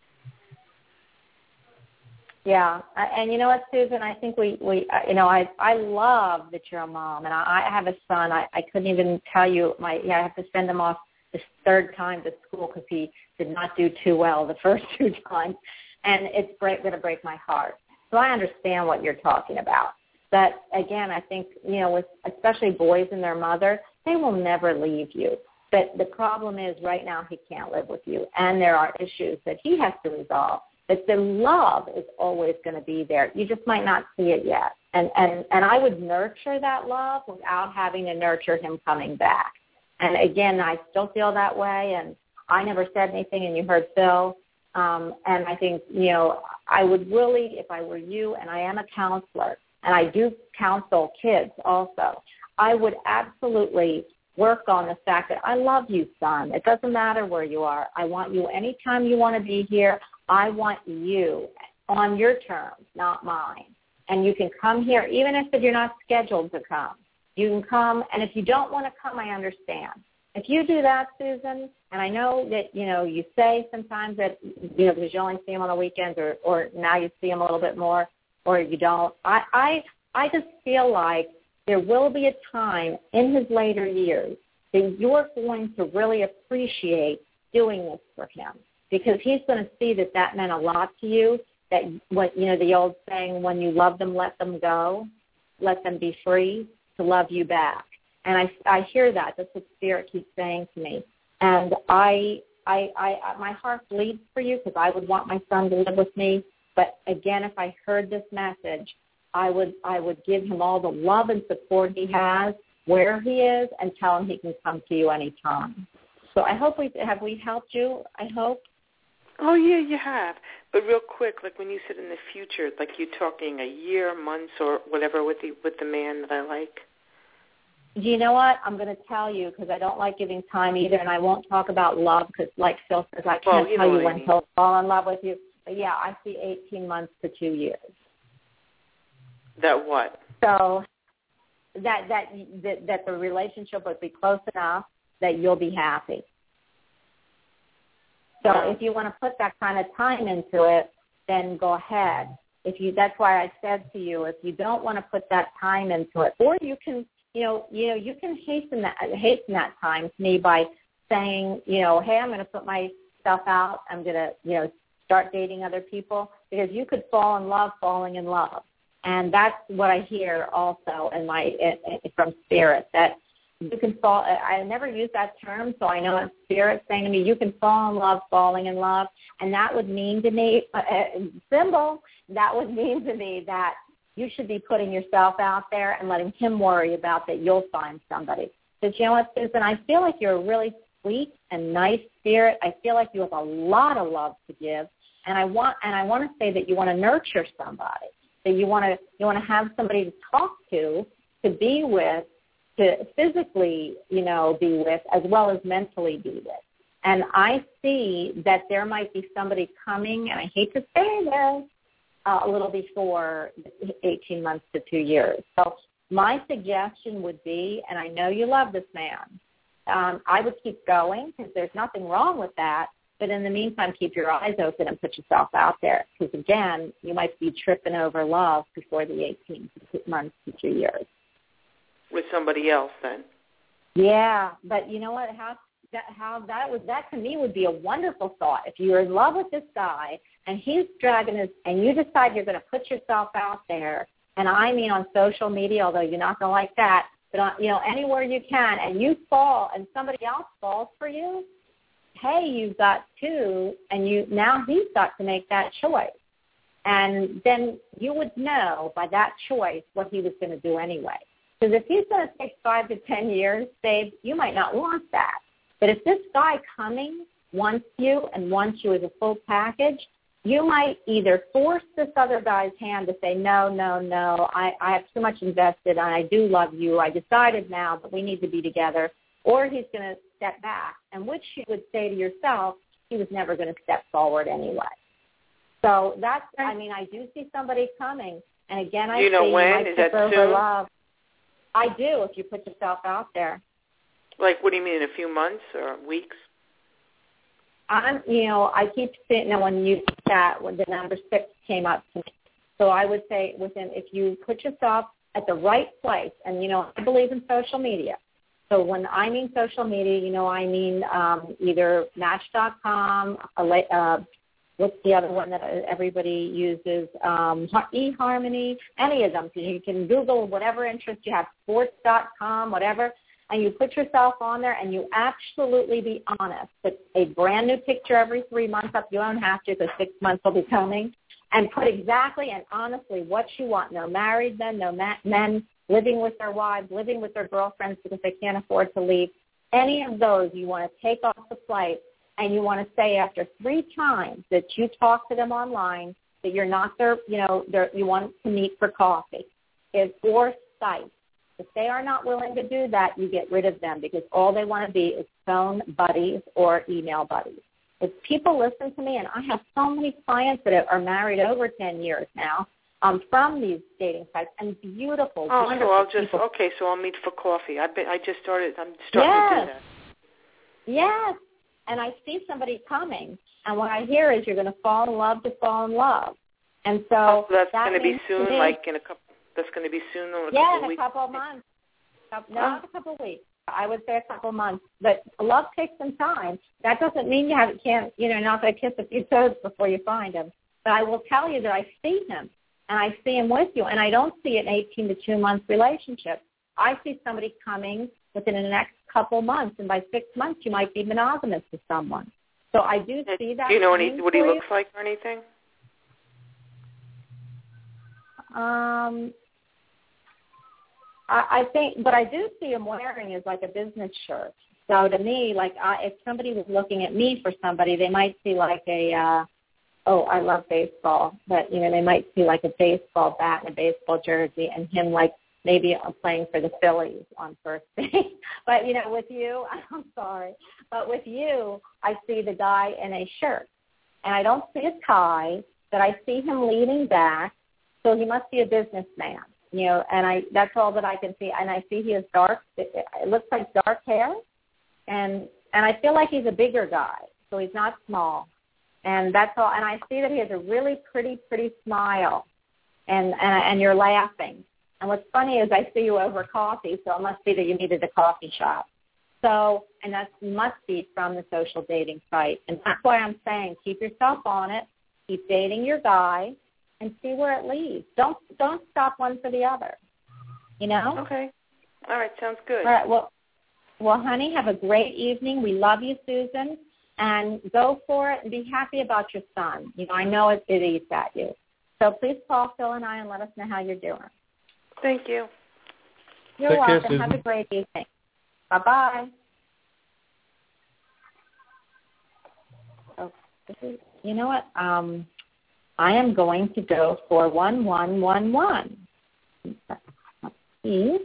Yeah, and you know what, Susan? I think I love that you're a mom, and I have a son. I couldn't even tell you I have to send him off this third time to school because he did not do too well the first two times, and it's going to break my heart. So I understand what you're talking about. But again, I think, with especially boys and their mother, they will never leave you. But the problem is right now he can't live with you, and there are issues that he has to resolve. But the love is always going to be there. You just might not see it yet. And I would nurture that love without having to nurture him coming back. And again, I still feel that way, and I never said anything, and you heard Phil. And I think, I would really, if I were you, and I am a counselor, and I do counsel kids also, I would absolutely work on the fact that I love you, son. It doesn't matter where you are. I want you anytime you want to be here. I want you on your terms, not mine. And you can come here, even if you're not scheduled to come. You can come, and if you don't want to come, I understand. If you do that, Susan, and I know that, you say sometimes that, because you only see him on the weekends or now you see him a little bit more or you don't, I just feel like there will be a time in his later years that you're going to really appreciate doing this for him because he's going to see that meant a lot to you, that the old saying, when you love them, let them go, let them be free to love you back. And I hear that. That's what Spirit keeps saying to me. And I my heart bleeds for you because I would want my son to live with me. But again, if I heard this message, I would give him all the love and support he has where he is and tell him he can come to you anytime. So I hope we helped you, I hope. Oh, yeah, you have. But real quick, like when you said in the future, like you're talking a year, months, or whatever with the man that I like. You know what? I'm going to tell you because I don't like giving time either, and I won't talk about love because, like Phil says, I can't tell you when he'll fall in love with you. But, yeah, I see 18 months to 2 years. That what? So that the relationship would be close enough that you'll be happy. So if you want to put that kind of time into it, then go ahead. That's why I said to you, if you don't want to put that time into it, or you can. You can hasten that time to me by saying, hey, I'm going to put my stuff out. I'm going to, start dating other people because you could fall in love falling in love. And that's what I hear also from Spirit, that you can fall. I never use that term, so I know it's Spirit saying to me, you can fall in love falling in love. And that would mean to me, that would mean to me that you should be putting yourself out there and letting him worry about that you'll find somebody. Because you know what, Susan, I feel like you're a really sweet and nice spirit. I feel like you have a lot of love to give, and I want to say that you want to nurture somebody, that you want to have somebody to talk to be with, to physically, be with, as well as mentally be with. And I see that there might be somebody coming, and I hate to say this, a little before 18 months to 2 years. So my suggestion would be, and I know you love this man, I would keep going because there's nothing wrong with that, but in the meantime, keep your eyes open and put yourself out there because, again, you might be tripping over love before the 18 months to 2 years. With somebody else then? Yeah, but you know what? That to me would be a wonderful thought. If you're in love with this guy and he's dragging his, and you decide you're going to put yourself out there, and I mean on social media, although you're not going to like that, but on, anywhere you can, and you fall and somebody else falls for you, hey, you've got two, and now he's got to make that choice. And then you would know by that choice what he was going to do anyway. Because if he's going to take 5 to 10 years, babe, you might not want that. But if this guy coming wants you and wants you as a full package, you might either force this other guy's hand to say, no, I have too much invested, and I do love you. I decided now that we need to be together. Or he's going to step back, and which you would say to yourself, he was never going to step forward anyway. So I do see somebody coming. And again, I see you might trip over love. I do, if you put yourself out there. Like, what do you mean, in a few months or weeks? I keep saying when you chat, when the number 6 came up to me. So I would say if you put yourself at the right place, and, I believe in social media. So when I mean social media, I mean either Match.com, what's the other one that everybody uses, eHarmony, any of them. So you can Google whatever interest you have, sports.com, whatever, and you put yourself on there and you absolutely be honest. Put a brand new picture every 3 months up. You don't have to because 6 months will be coming. And put exactly and honestly what you want. No married men, no men living with their wives, living with their girlfriends because they can't afford to leave. Any of those you want to take off the plate, and you want to say after 3 times that you talk to them online that you're not their, you want to meet for coffee, or Skype. If they are not willing to do that, you get rid of them because all they want to be is phone buddies or email buddies. If people listen to me, and I have so many clients that are married over 10 years now from these dating sites, and beautiful, wonderful people. So I'll meet for coffee. I'm starting to do that. Yes, and I see somebody coming, and what I hear is you're going to fall in love to fall in love. And so that's going to be soon, like in a couple. That's going to be soon, or in a couple of months. Not a couple of weeks. I would say a couple of months. But love takes some time. That doesn't mean you're not going to kiss a few toes before you find him. But I will tell you that I see him, and I see him with you, and I don't see an 18 to 2 month relationship. I see somebody coming within the next couple months, and by 6 months you might be monogamous to someone. So I do see that. Do you know what he looks like or anything? I think what I do see him wearing is like a business shirt. So to me, if somebody was looking at me for somebody, they might see like I love baseball, but they might see like a baseball bat and a baseball jersey, and him like maybe playing for the Phillies on first base. But with you, I'm sorry, but with you, I see the guy in a shirt, and I don't see a tie, but I see him leaning back. So he must be a businessman, and that's all that I can see. And I see he has it looks like dark hair, and I feel like he's a bigger guy, so he's not small. And that's all. And I see that he has a really pretty smile, and you're laughing. And what's funny is I see you over coffee, so it must be that you needed a coffee shop. So, and that must be from the social dating site. And that's why I'm saying keep yourself on it, keep dating your guy, and see where it leads. Don't stop one for the other. Okay. All right. Sounds good. All right. Well, honey, have a great evening. We love you, Susan, and go for it and be happy about your son. I know it eats at you. So please call Phil and I and let us know how you're doing. Thank you. You're welcome. Have a great evening. Bye-bye. Oh, you know what? I am going to go for 1111. Let's see.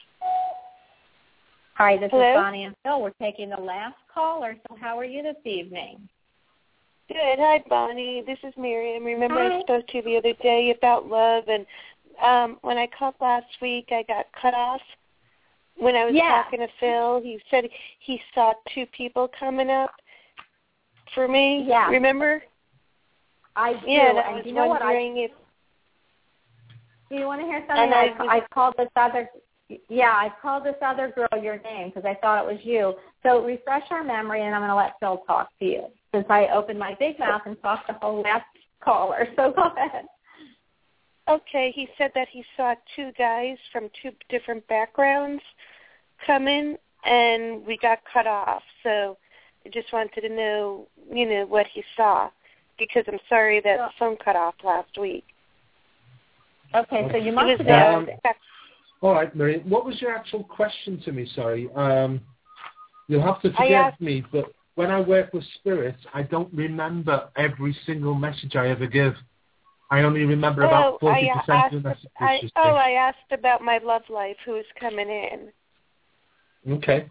Hi, this Hello? is Bonnie and Phil. We're taking the last caller. So how are you this evening? Good. Hi, Bonnie. This is Miriam. Remember Hi. I spoke to you the other day about love, and when I called last week, I got cut off. When I was talking to Phil, he said he saw 2 people coming up for me. Yeah. Remember? I do. Yeah, and I was wondering if... Do you want to hear something? I called this other... Yeah, I called this other girl your name because I thought it was you. So refresh our memory, and I'm going to let Phil talk to you since I opened my big mouth and talked the whole last caller. So go ahead. Okay, he said that he saw 2 guys from 2 different backgrounds come in, and we got cut off. So I just wanted to know, what he saw, because I'm sorry that the phone cut off last week. Okay, so you must have... All right, Mary, what was your actual question to me? Sorry. You'll have to forgive me, but when I work with spirits, I don't remember every single message I ever give. I only remember about 40% of the messages. I asked about my love life, who's coming in. Okay.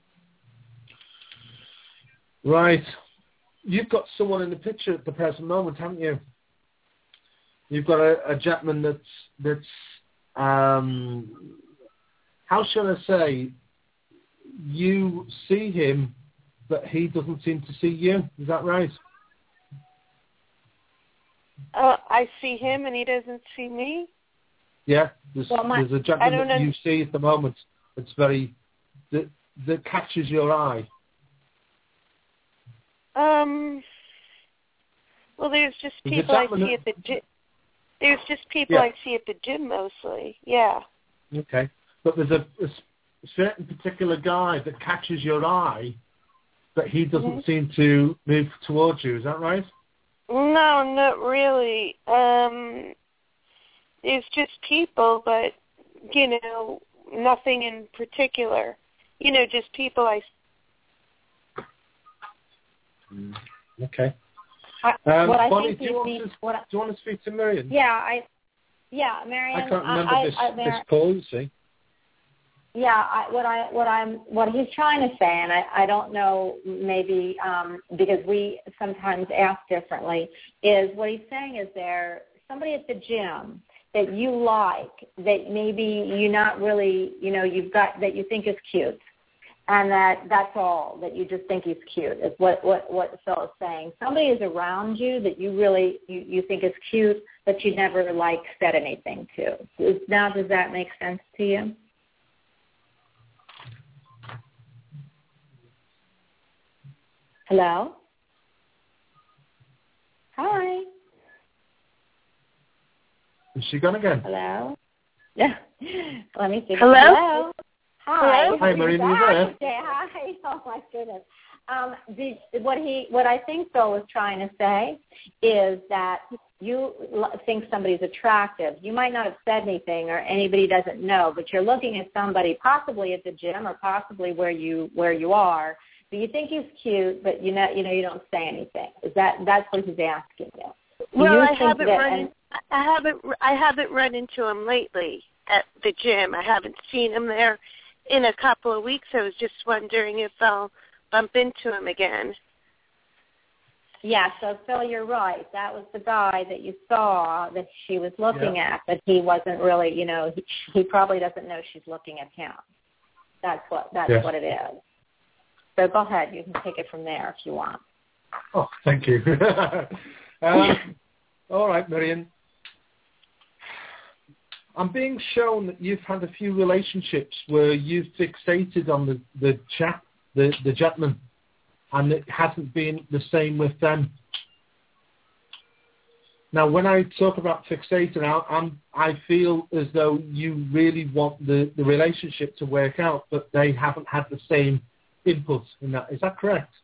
Right. You've got someone in the picture at the present moment, haven't you? You've got a gentleman that's how shall I say, you see him, but he doesn't seem to see you. Is that right? I see him, and he doesn't see me? Yeah, there's a gentleman that you see at the moment that's that catches your eye. Well, there's just people I see at the gym. There's just people I see at the gym mostly. Yeah. Okay, but there's a certain particular guy that catches your eye, but he doesn't seem to move towards you. Is that right? No, not really. It's just people, but nothing in particular. Just people I. Okay. Bonnie, do you want to speak to Miriam? Marion. I can't remember this call, you see. Yeah, what he's trying to say, and I don't know, maybe because we sometimes ask differently, is what he's saying is there somebody at the gym that you like, that maybe you're not really, you've got, that you think is cute, and that's all, that you just think he's cute, is what Phil is saying. Somebody is around you that you really, you think is cute, but you never, said anything to. Now, does that make sense to you? Hello? Hi. Is she gone again? Hello? Yeah. Let me see. Hello? Hi. Hello? Hi, Maureen, you there? Okay, hi. Oh, my goodness. What I think Phil was trying to say is that you think somebody's attractive. You might not have said anything, or anybody doesn't know, but you're looking at somebody possibly at the gym or possibly where you are. But you think he's cute, but you don't say anything. That's what he's asking you? Well, I haven't run into him lately at the gym. I haven't seen him there in a couple of weeks. I was just wondering if I'll bump into him again. Yeah, so Phil, you're right. That was the guy that you saw that she was looking at, but he wasn't really, he probably doesn't know she's looking at him. That's what it is. So go ahead. You can take it from there if you want. Oh, thank you. All right, Miriam. I'm being shown that you've had a few relationships where you've fixated on the gentleman, and it hasn't been the same with them. Now, when I talk about fixating, I feel as though you really want the relationship to work out, but they haven't had the same input in that. Is that correct?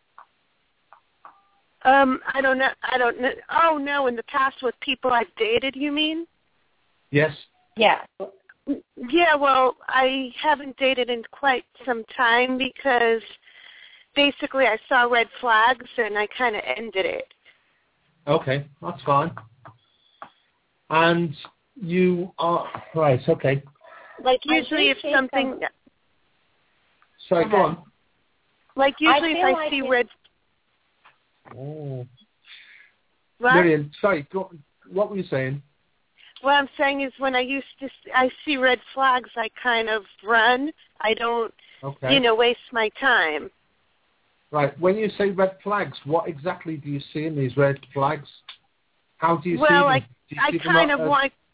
I don't know. Oh, no, in the past with people I've dated, you mean? Yes. Yeah. Yeah, well, I haven't dated in quite some time because basically I saw red flags and I kind of ended it. Okay, that's fine. And you are... Right, okay. Like usually if something... Sorry, go on. Like usually if I see red... Oh. What? Miriam, sorry, what were you saying? What I'm saying is when I see red flags, I kind of run. I don't, waste my time. Right. When you say red flags, what exactly do you see in these red flags? How do you see them? Well, I kind of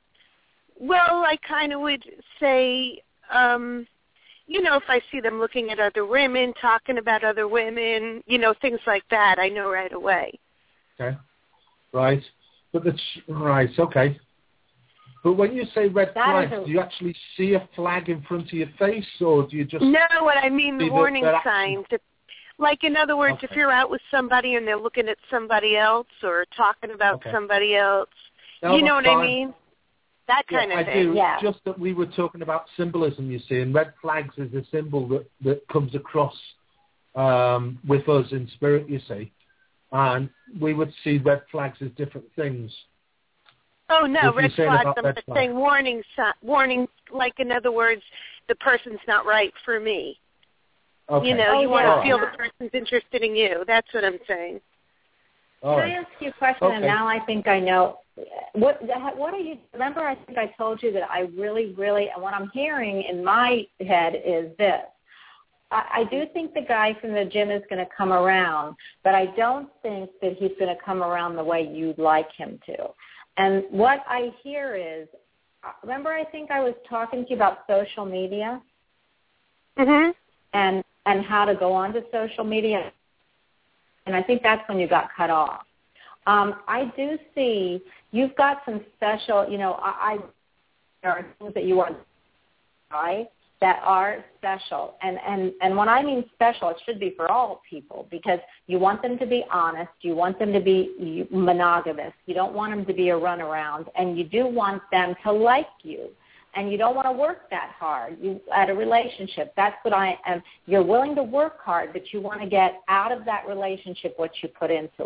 would say, if I see them looking at other women, talking about other women, things like that, I know right away. Okay. Right. Right, okay. But when you say red flags, do you actually see a flag in front of your face, or do you just... No, what I mean, the warning signs. Like, in other words, if you're out with somebody and they're looking at somebody else or talking about somebody else, you know what I mean? That kind of thing. I do. Yeah. Just that we were talking about symbolism, you see, and red flags is a symbol that comes across with us in spirit, you see. And we would see red flags as different things. Oh, no, red flags, I'm saying warning, like, in other words, the person's not right for me. Okay. You want to feel the person's interested in you. That's what I'm saying. Can I ask you a question? Okay. And now I think I know. What are you, remember I think I told you that I really, really, and what I'm hearing in my head is this. I do think the guy from the gym is going to come around, but I don't think that he's going to come around the way you'd like him to. And what I hear is, remember I think I was talking to you about social media? Mm-hmm. And how to go on to social media. And I think that's when you got cut off. I do see you've got some special, there are things that you want, right, that are special. And when I mean special, it should be for all people because you want them to be honest. You want them to be monogamous. You don't want them to be a runaround. And you do want them to like you. And you don't want to work that hard at a relationship. That's what I am. You're willing to work hard, but you want to get out of that relationship what you put into it.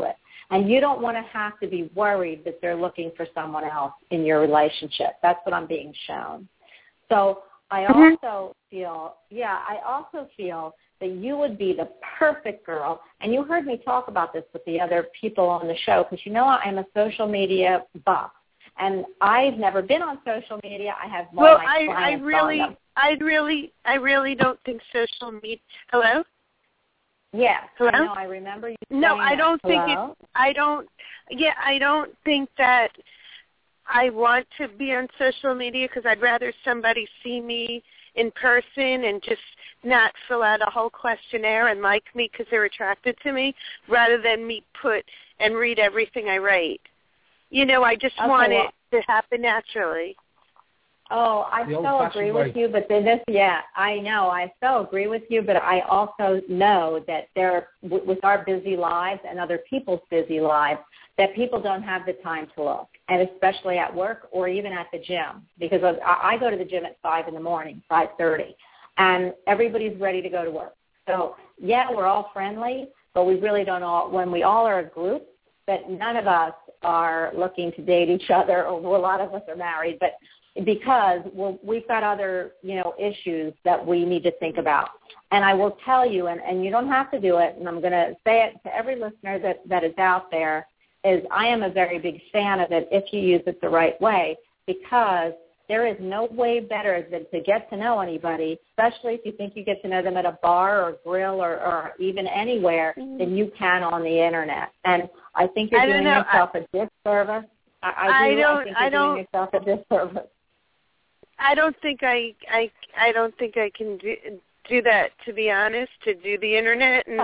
And you don't want to have to be worried that they're looking for someone else in your relationship. That's what I'm being shown. So I also feel that you would be the perfect girl. And you heard me talk about this with the other people on the show because you know I'm a social media buff. And I've never been on social media. I have more of my clients on them. I really don't think social media. Hello? Yes. Hello? I know, I remember you saying No, I don't that. think Hello? I don't think that I want to be on social media because I'd rather somebody see me in person and just not fill out a whole questionnaire and like me because they're attracted to me rather than me put and read everything I write. You know, I just want it to happen naturally. Oh, I so agree with you, but I know. I so agree with you, but I also know that with our busy lives and other people's busy lives, that people don't have the time to look, and especially at work or even at the gym, because I go to the gym at 5 in the morning, 5:30, and everybody's ready to go to work. So, yeah, we're all friendly, but we really don't all, when we all are a group, that none of us are looking to date each other, or a lot of us are married, but because we've got other, issues that we need to think about. And I will tell you, and you don't have to do it, and I'm going to say it to every listener that is out there, is I am a very big fan of it if you use it the right way, because there is no way better than to get to know anybody, especially if you think you get to know them at a bar or grill or even anywhere, than you can on the Internet. And I think you're doing yourself a disservice. I think you're doing yourself a disservice. I don't think I can do that, to be honest, to do the Internet. And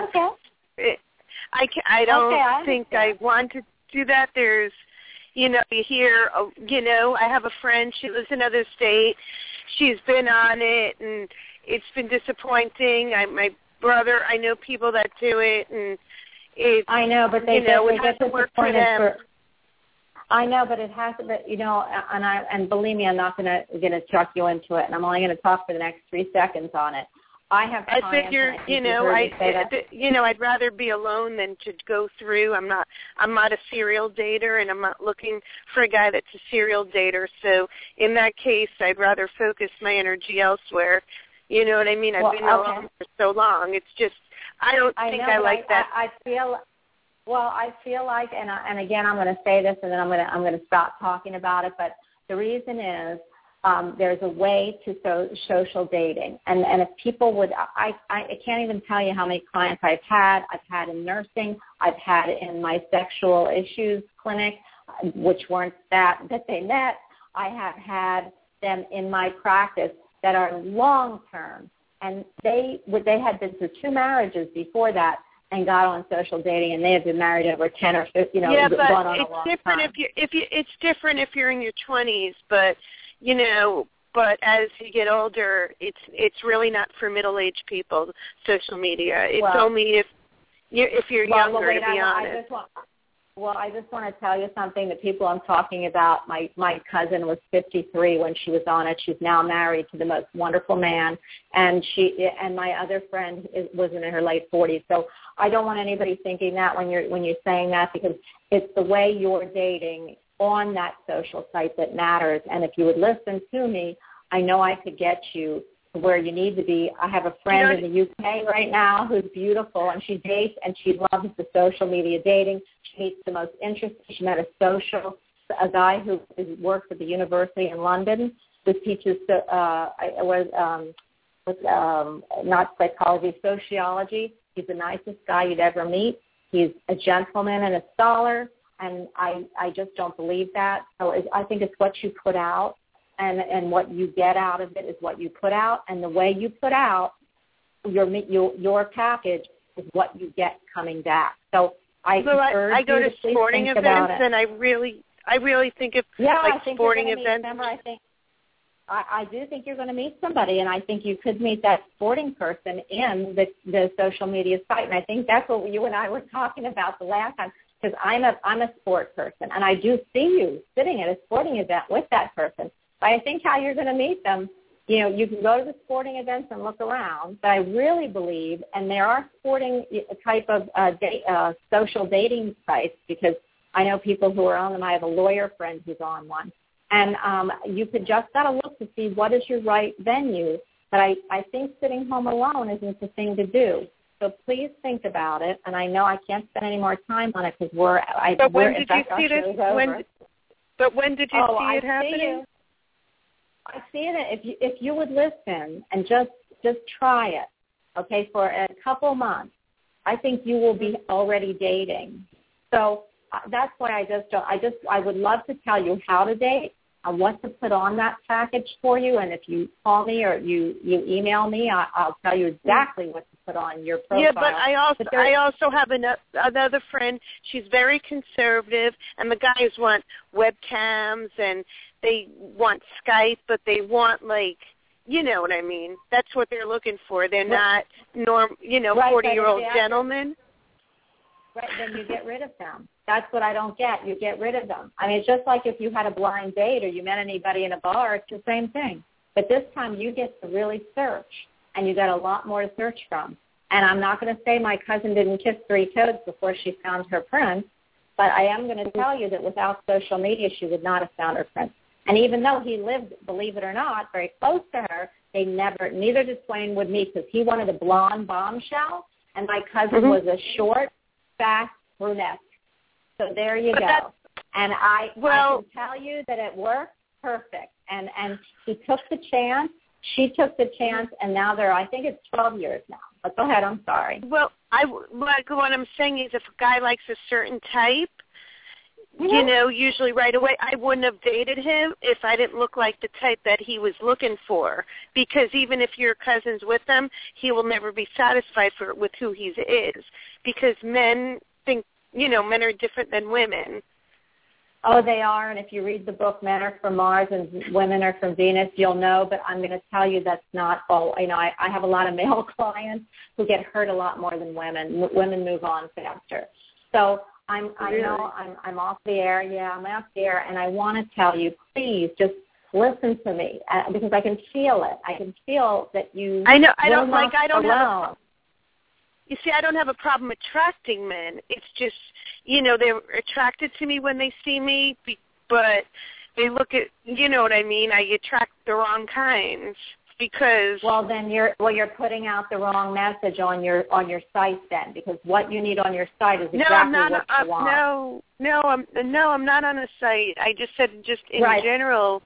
I don't think I want to do that. There's, you hear, I have a friend, she lives in another state. She's been on it, and it's been disappointing. My brother, I know people that do it, and I know, but they get to work for them. I know, but it has to be, and believe me, I'm not going to chuck you into it, and I'm only going to talk for the next 3 seconds on it. I figure, I'd rather be alone than to go through. I'm not a serial dater, and I'm not looking for a guy that's a serial dater. So in that case, I'd rather focus my energy elsewhere. You know what I mean? I've been alone for so long. It's just, I don't think I like that. I feel like, and again, I'm going to say this, and then I'm going to stop talking about it. But the reason is, there's a way to social dating, and if people would, I can't even tell you how many clients I've had in nursing, I've had in my sexual issues clinic, which weren't that they met. I have had them in my practice that are long term, and they had been through 2 marriages before that and got on social dating, and they have been married over 10 or 15, Yeah, but gone on it's a long different time. it's different if you're in your 20s, but but as you get older, it's really not for middle-aged people, social media. It's only if you're younger, to be honest. I just want to tell you something that people I'm talking about. My cousin was 53 when she was on it. She's now married to the most wonderful man, and my other friend was in her late 40s. So I don't want anybody thinking that when you're saying that, because it's the way you're dating on that social site that matters. And if you would listen to me, I know I could get you to where you need to be. I have a friend in the UK right now who's beautiful, and she dates, and she loves the social media dating. She meets the most interesting. She met a guy who works at the university in London who teaches not psychology, sociology. He's the nicest guy you'd ever meet. He's a gentleman and a scholar. And I just don't believe that. So I think it's what you put out, and what you get out of it is what you put out. And the way you put out your package is what you get coming back. So I go to sporting events, and I really think of sporting events. I do think you're going to meet somebody, and I think you could meet that sporting person in the social media site. And I think that's what you and I were talking about the last time. Because I'm a sport person, and I do see you sitting at a sporting event with that person. But I think how you're going to meet them you can go to the sporting events and look around, but I really believe, and there are sporting type of social dating sites, because I know people who are on them. I have a lawyer friend who's on one. And you could just got to look to see what is your right venue. But I think sitting home alone isn't the thing to do. So please think about it. And I know I can't spend any more time on it because But when did you see this? When did you see it happening? I see it if you would listen and just try it, okay, for a couple months. I think you will be already dating. So that's why I would love to tell you how to date, what to put on that package for you, and if you call me or you email me, I'll tell you exactly what to put on your profile. Yeah, but I also have another friend. She's very conservative, and the guys want webcams and they want Skype, but they want you know what I mean. That's what they're looking for. They're not 40-year-old gentlemen. Right, then you get rid of them. That's what I don't get. You get rid of them. I mean, it's just like if you had a blind date or you met anybody in a bar, it's the same thing. But this time you get to really search, and you got a lot more to search from. And I'm not going to say my cousin didn't kiss 3 toads before she found her prince, but I am going to tell you that without social media, she would not have found her prince. And even though he lived, believe it or not, very close to her, neither did Swain with me, because he wanted a blonde bombshell, and my cousin was a short, fast brunette. So there you go. And I can tell you that it worked perfect. And he took the chance, she took the chance, and now I think it's 12 years now. But go ahead, I'm sorry. Well, what I'm saying is if a guy likes a certain type, usually right away, I wouldn't have dated him if I didn't look like the type that he was looking for. Because even if your cousin's with them, he will never be satisfied with who he is. Because men think, men are different than women. Oh, they are. And if you read the book, Men Are From Mars and Women Are From Venus, you'll know. But I'm going to tell you that's not all. I have a lot of male clients who get hurt a lot more than women. Women move on faster. So I know I'm off the air. Yeah, I'm off the air. And I want to tell you, please just listen to me because I can feel it. I can feel that you. I know. I don't have. You see, I don't have a problem attracting men. It's just, they're attracted to me when they see me, but they look at, you know what I mean? I attract the wrong kinds because. Well, then you're putting out the wrong message on your site then, because what you need on your site is exactly what you want. I'm not on a site. I just said just in general.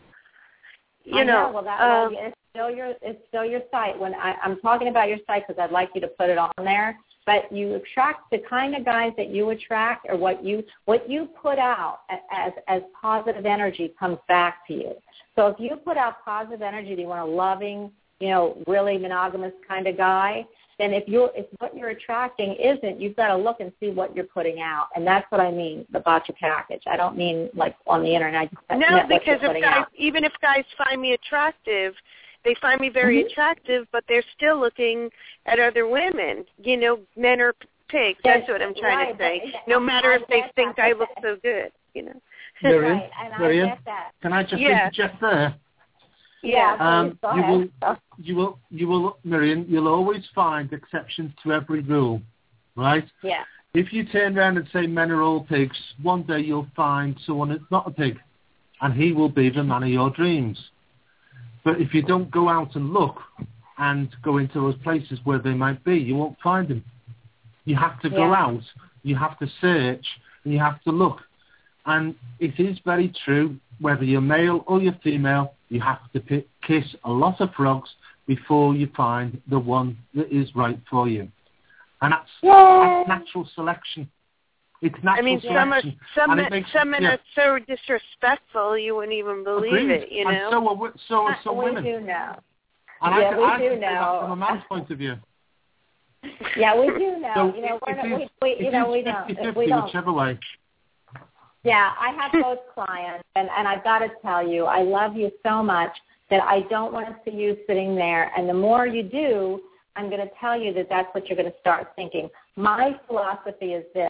It's still your site. When I'm talking about your site because I'd like you to put it on there, but you attract the kind of guys that you attract, or what you put out as positive energy comes back to you. So if you put out positive energy that you want a loving, really monogamous kind of guy, then if what you're attracting isn't, you've got to look and see what you're putting out. And that's what I mean about your package. I don't mean like on the internet. Because even if guys find me attractive, they find me very attractive, but they're still looking at other women. Men are pigs. That's what I'm trying to say. No matter if they think I look so good, Miriam, I get that. Can I just interject there? Yeah. You will, Miriam. You'll always find exceptions to every rule, right? Yeah. If you turn around and say men are all pigs, one day you'll find someone that's not a pig, and he will be the man of your dreams. But if you don't go out and look and go into those places where they might be, you won't find them. You have to go out, you have to search, and you have to look. And it is very true, whether you're male or you're female, you have to kiss a lot of frogs before you find the one that is right for you. And that's natural selection. It's natural selection. Some men are so disrespectful you wouldn't even believe it, And so are some women. We do know. And we do know. That from a man's point of view. Yeah, we do know. So we don't. Whichever way. Yeah, I have both clients, and I've got to tell you, I love you so much that I don't want to see you sitting there. And the more you do, I'm going to tell you that that's what you're going to start thinking. My philosophy is this.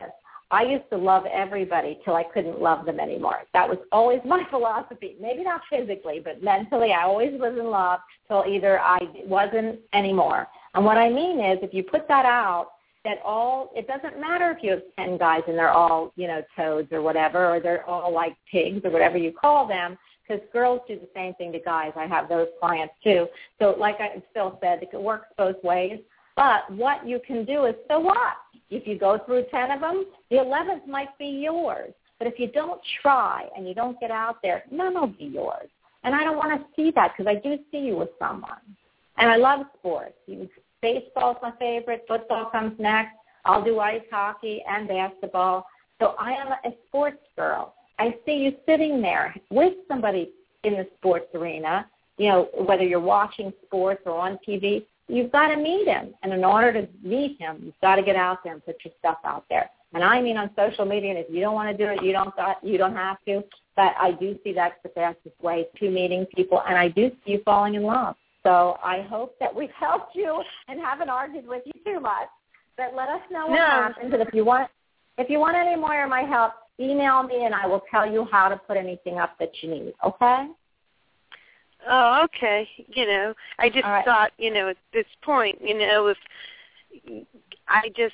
I used to love everybody till I couldn't love them anymore. That was always my philosophy. Maybe not physically, but mentally I always was in love till either I wasn't anymore. And what I mean is if you put that out, it doesn't matter if you have 10 guys and they're all, toads or whatever, or they're all like pigs or whatever you call them, because girls do the same thing to guys. I have those clients too. So like Phil said, it works both ways. But what you can do is, so what? If you go through 10 of them, the 11th might be yours. But if you don't try and you don't get out there, none will be yours. And I don't want to see that because I do see you with someone. And I love sports. Baseball's my favorite. Football comes next. I'll do ice hockey and basketball. So I am a sports girl. I see you sitting there with somebody in the sports arena, whether you're watching sports or on TV. You've got to meet him. And in order to meet him, you've got to get out there and put your stuff out there. And I mean on social media, and if you don't want to do it, you don't have to. But I do see that's the fastest way to meeting people, and I do see you falling in love. So I hope that we've helped you and haven't argued with you too much. But let us know what happens. And if you want any more of my help, email me, and I will tell you how to put anything up that you need, okay? Oh, okay. I just thought, at this point, if I just,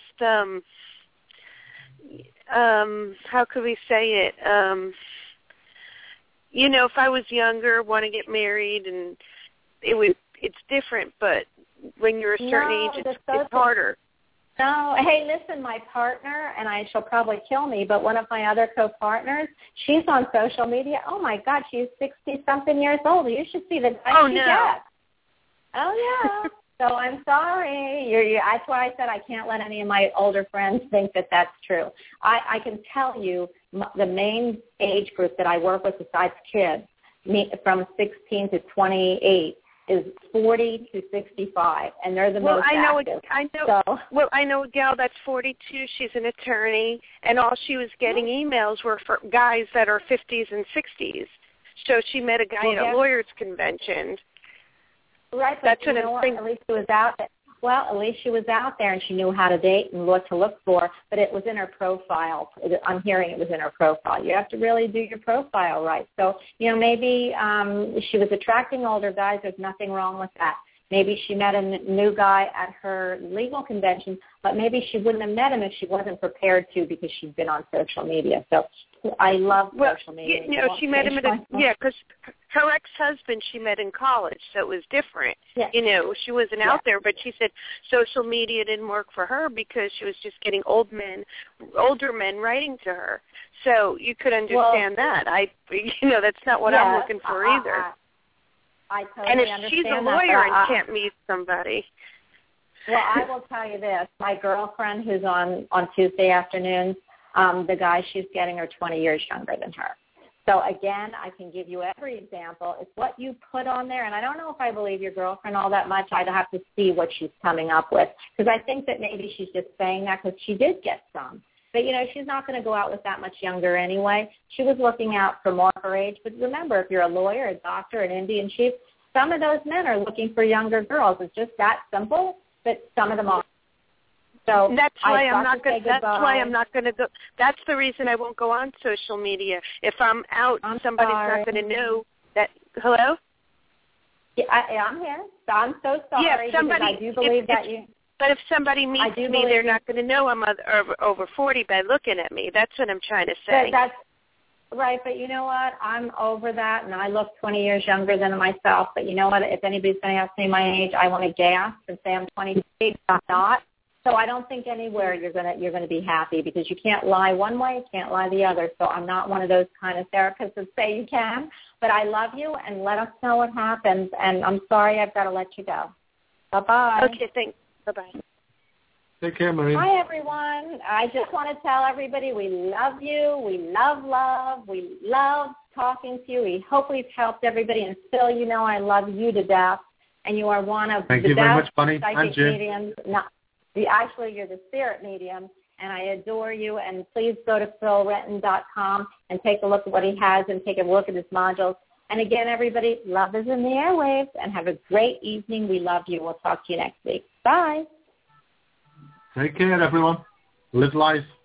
how could we say it? If I was younger, want to get married, and it's different, but when you're a certain age, it's harder. No, hey, listen, my partner, and she'll probably kill me, but one of my other co-partners, she's on social media. Oh, my God, she's 60-something years old. You should see the guy she gets. Oh, yeah. So I'm sorry. That's why I said I can't let any of my older friends think that that's true. I can tell you the main age group that I work with besides kids, from 16 to 28, is 40 to 65, and they're the most active. Well, I know a gal that's 42. She's an attorney, and all she was getting emails were for guys that are 50s and 60s. So she met a guy at a lawyers' convention. Right, but that's what at least she was out there. Well, at least she was out there, and she knew how to date and what to look for, but it was in her profile. I'm hearing it was in her profile. You have to really do your profile right. So, maybe she was attracting older guys. There's nothing wrong with that. Maybe she met a new guy at her legal convention, but maybe she wouldn't have met him if she wasn't prepared to because she'd been on social media. So I love social media. She met him because her ex-husband she met in college, so it was different. Yeah. She wasn't out there, but she said social media didn't work for her because she was just getting older men writing to her. So you could understand that. That's not what I'm looking for either. I totally understand. And if she's a lawyer and can't meet somebody. Well, I will tell you this. My girlfriend who's on Tuesday afternoons, the guys she's getting are 20 years younger than her. So, again, I can give you every example. It's what you put on there. And I don't know if I believe your girlfriend all that much. I'd have to see what she's coming up with. Because I think that maybe she's just saying that because she did get some. But, she's not going to go out with that much younger anyway. She was looking out for more her age. But remember, if you're a lawyer, a doctor, an Indian chief, some of those men are looking for younger girls. It's just that simple, but some of them are. So that's why I'm not going to go. That's the reason I won't go on social media. If I'm out, somebody's not going to know that. Hello? Yeah, I'm here. I'm so sorry. Yeah, I do believe that you. But if somebody meets me, they're not going to know I'm over 40 by looking at me. That's what I'm trying to say. That's right, but you know what? I'm over that, and I look 20 years younger than myself. But you know what? If anybody's going to ask me my age, I want to gasp and say I'm 28. I'm not. So I don't think anywhere you're going to be happy because you can't lie one way, you can't lie the other. So I'm not one of those kind of therapists that say you can. But I love you, and let us know what happens. And I'm sorry I've got to let you go. Bye-bye. Okay, thanks. Bye-bye. Take care, Marie. Hi, everyone. I just want to tell everybody we love you. We love. We love talking to you. We hope we've helped everybody. And Phil, I love you to death. And you are one of the best psychic mediums. Actually, you're the spirit medium, and I adore you. And please go to philrenton.com and take a look at what he has and take a look at his modules. And again, everybody, love is in the airwaves, and have a great evening. We love you. We'll talk to you next week. Bye. Take care, everyone. Live life.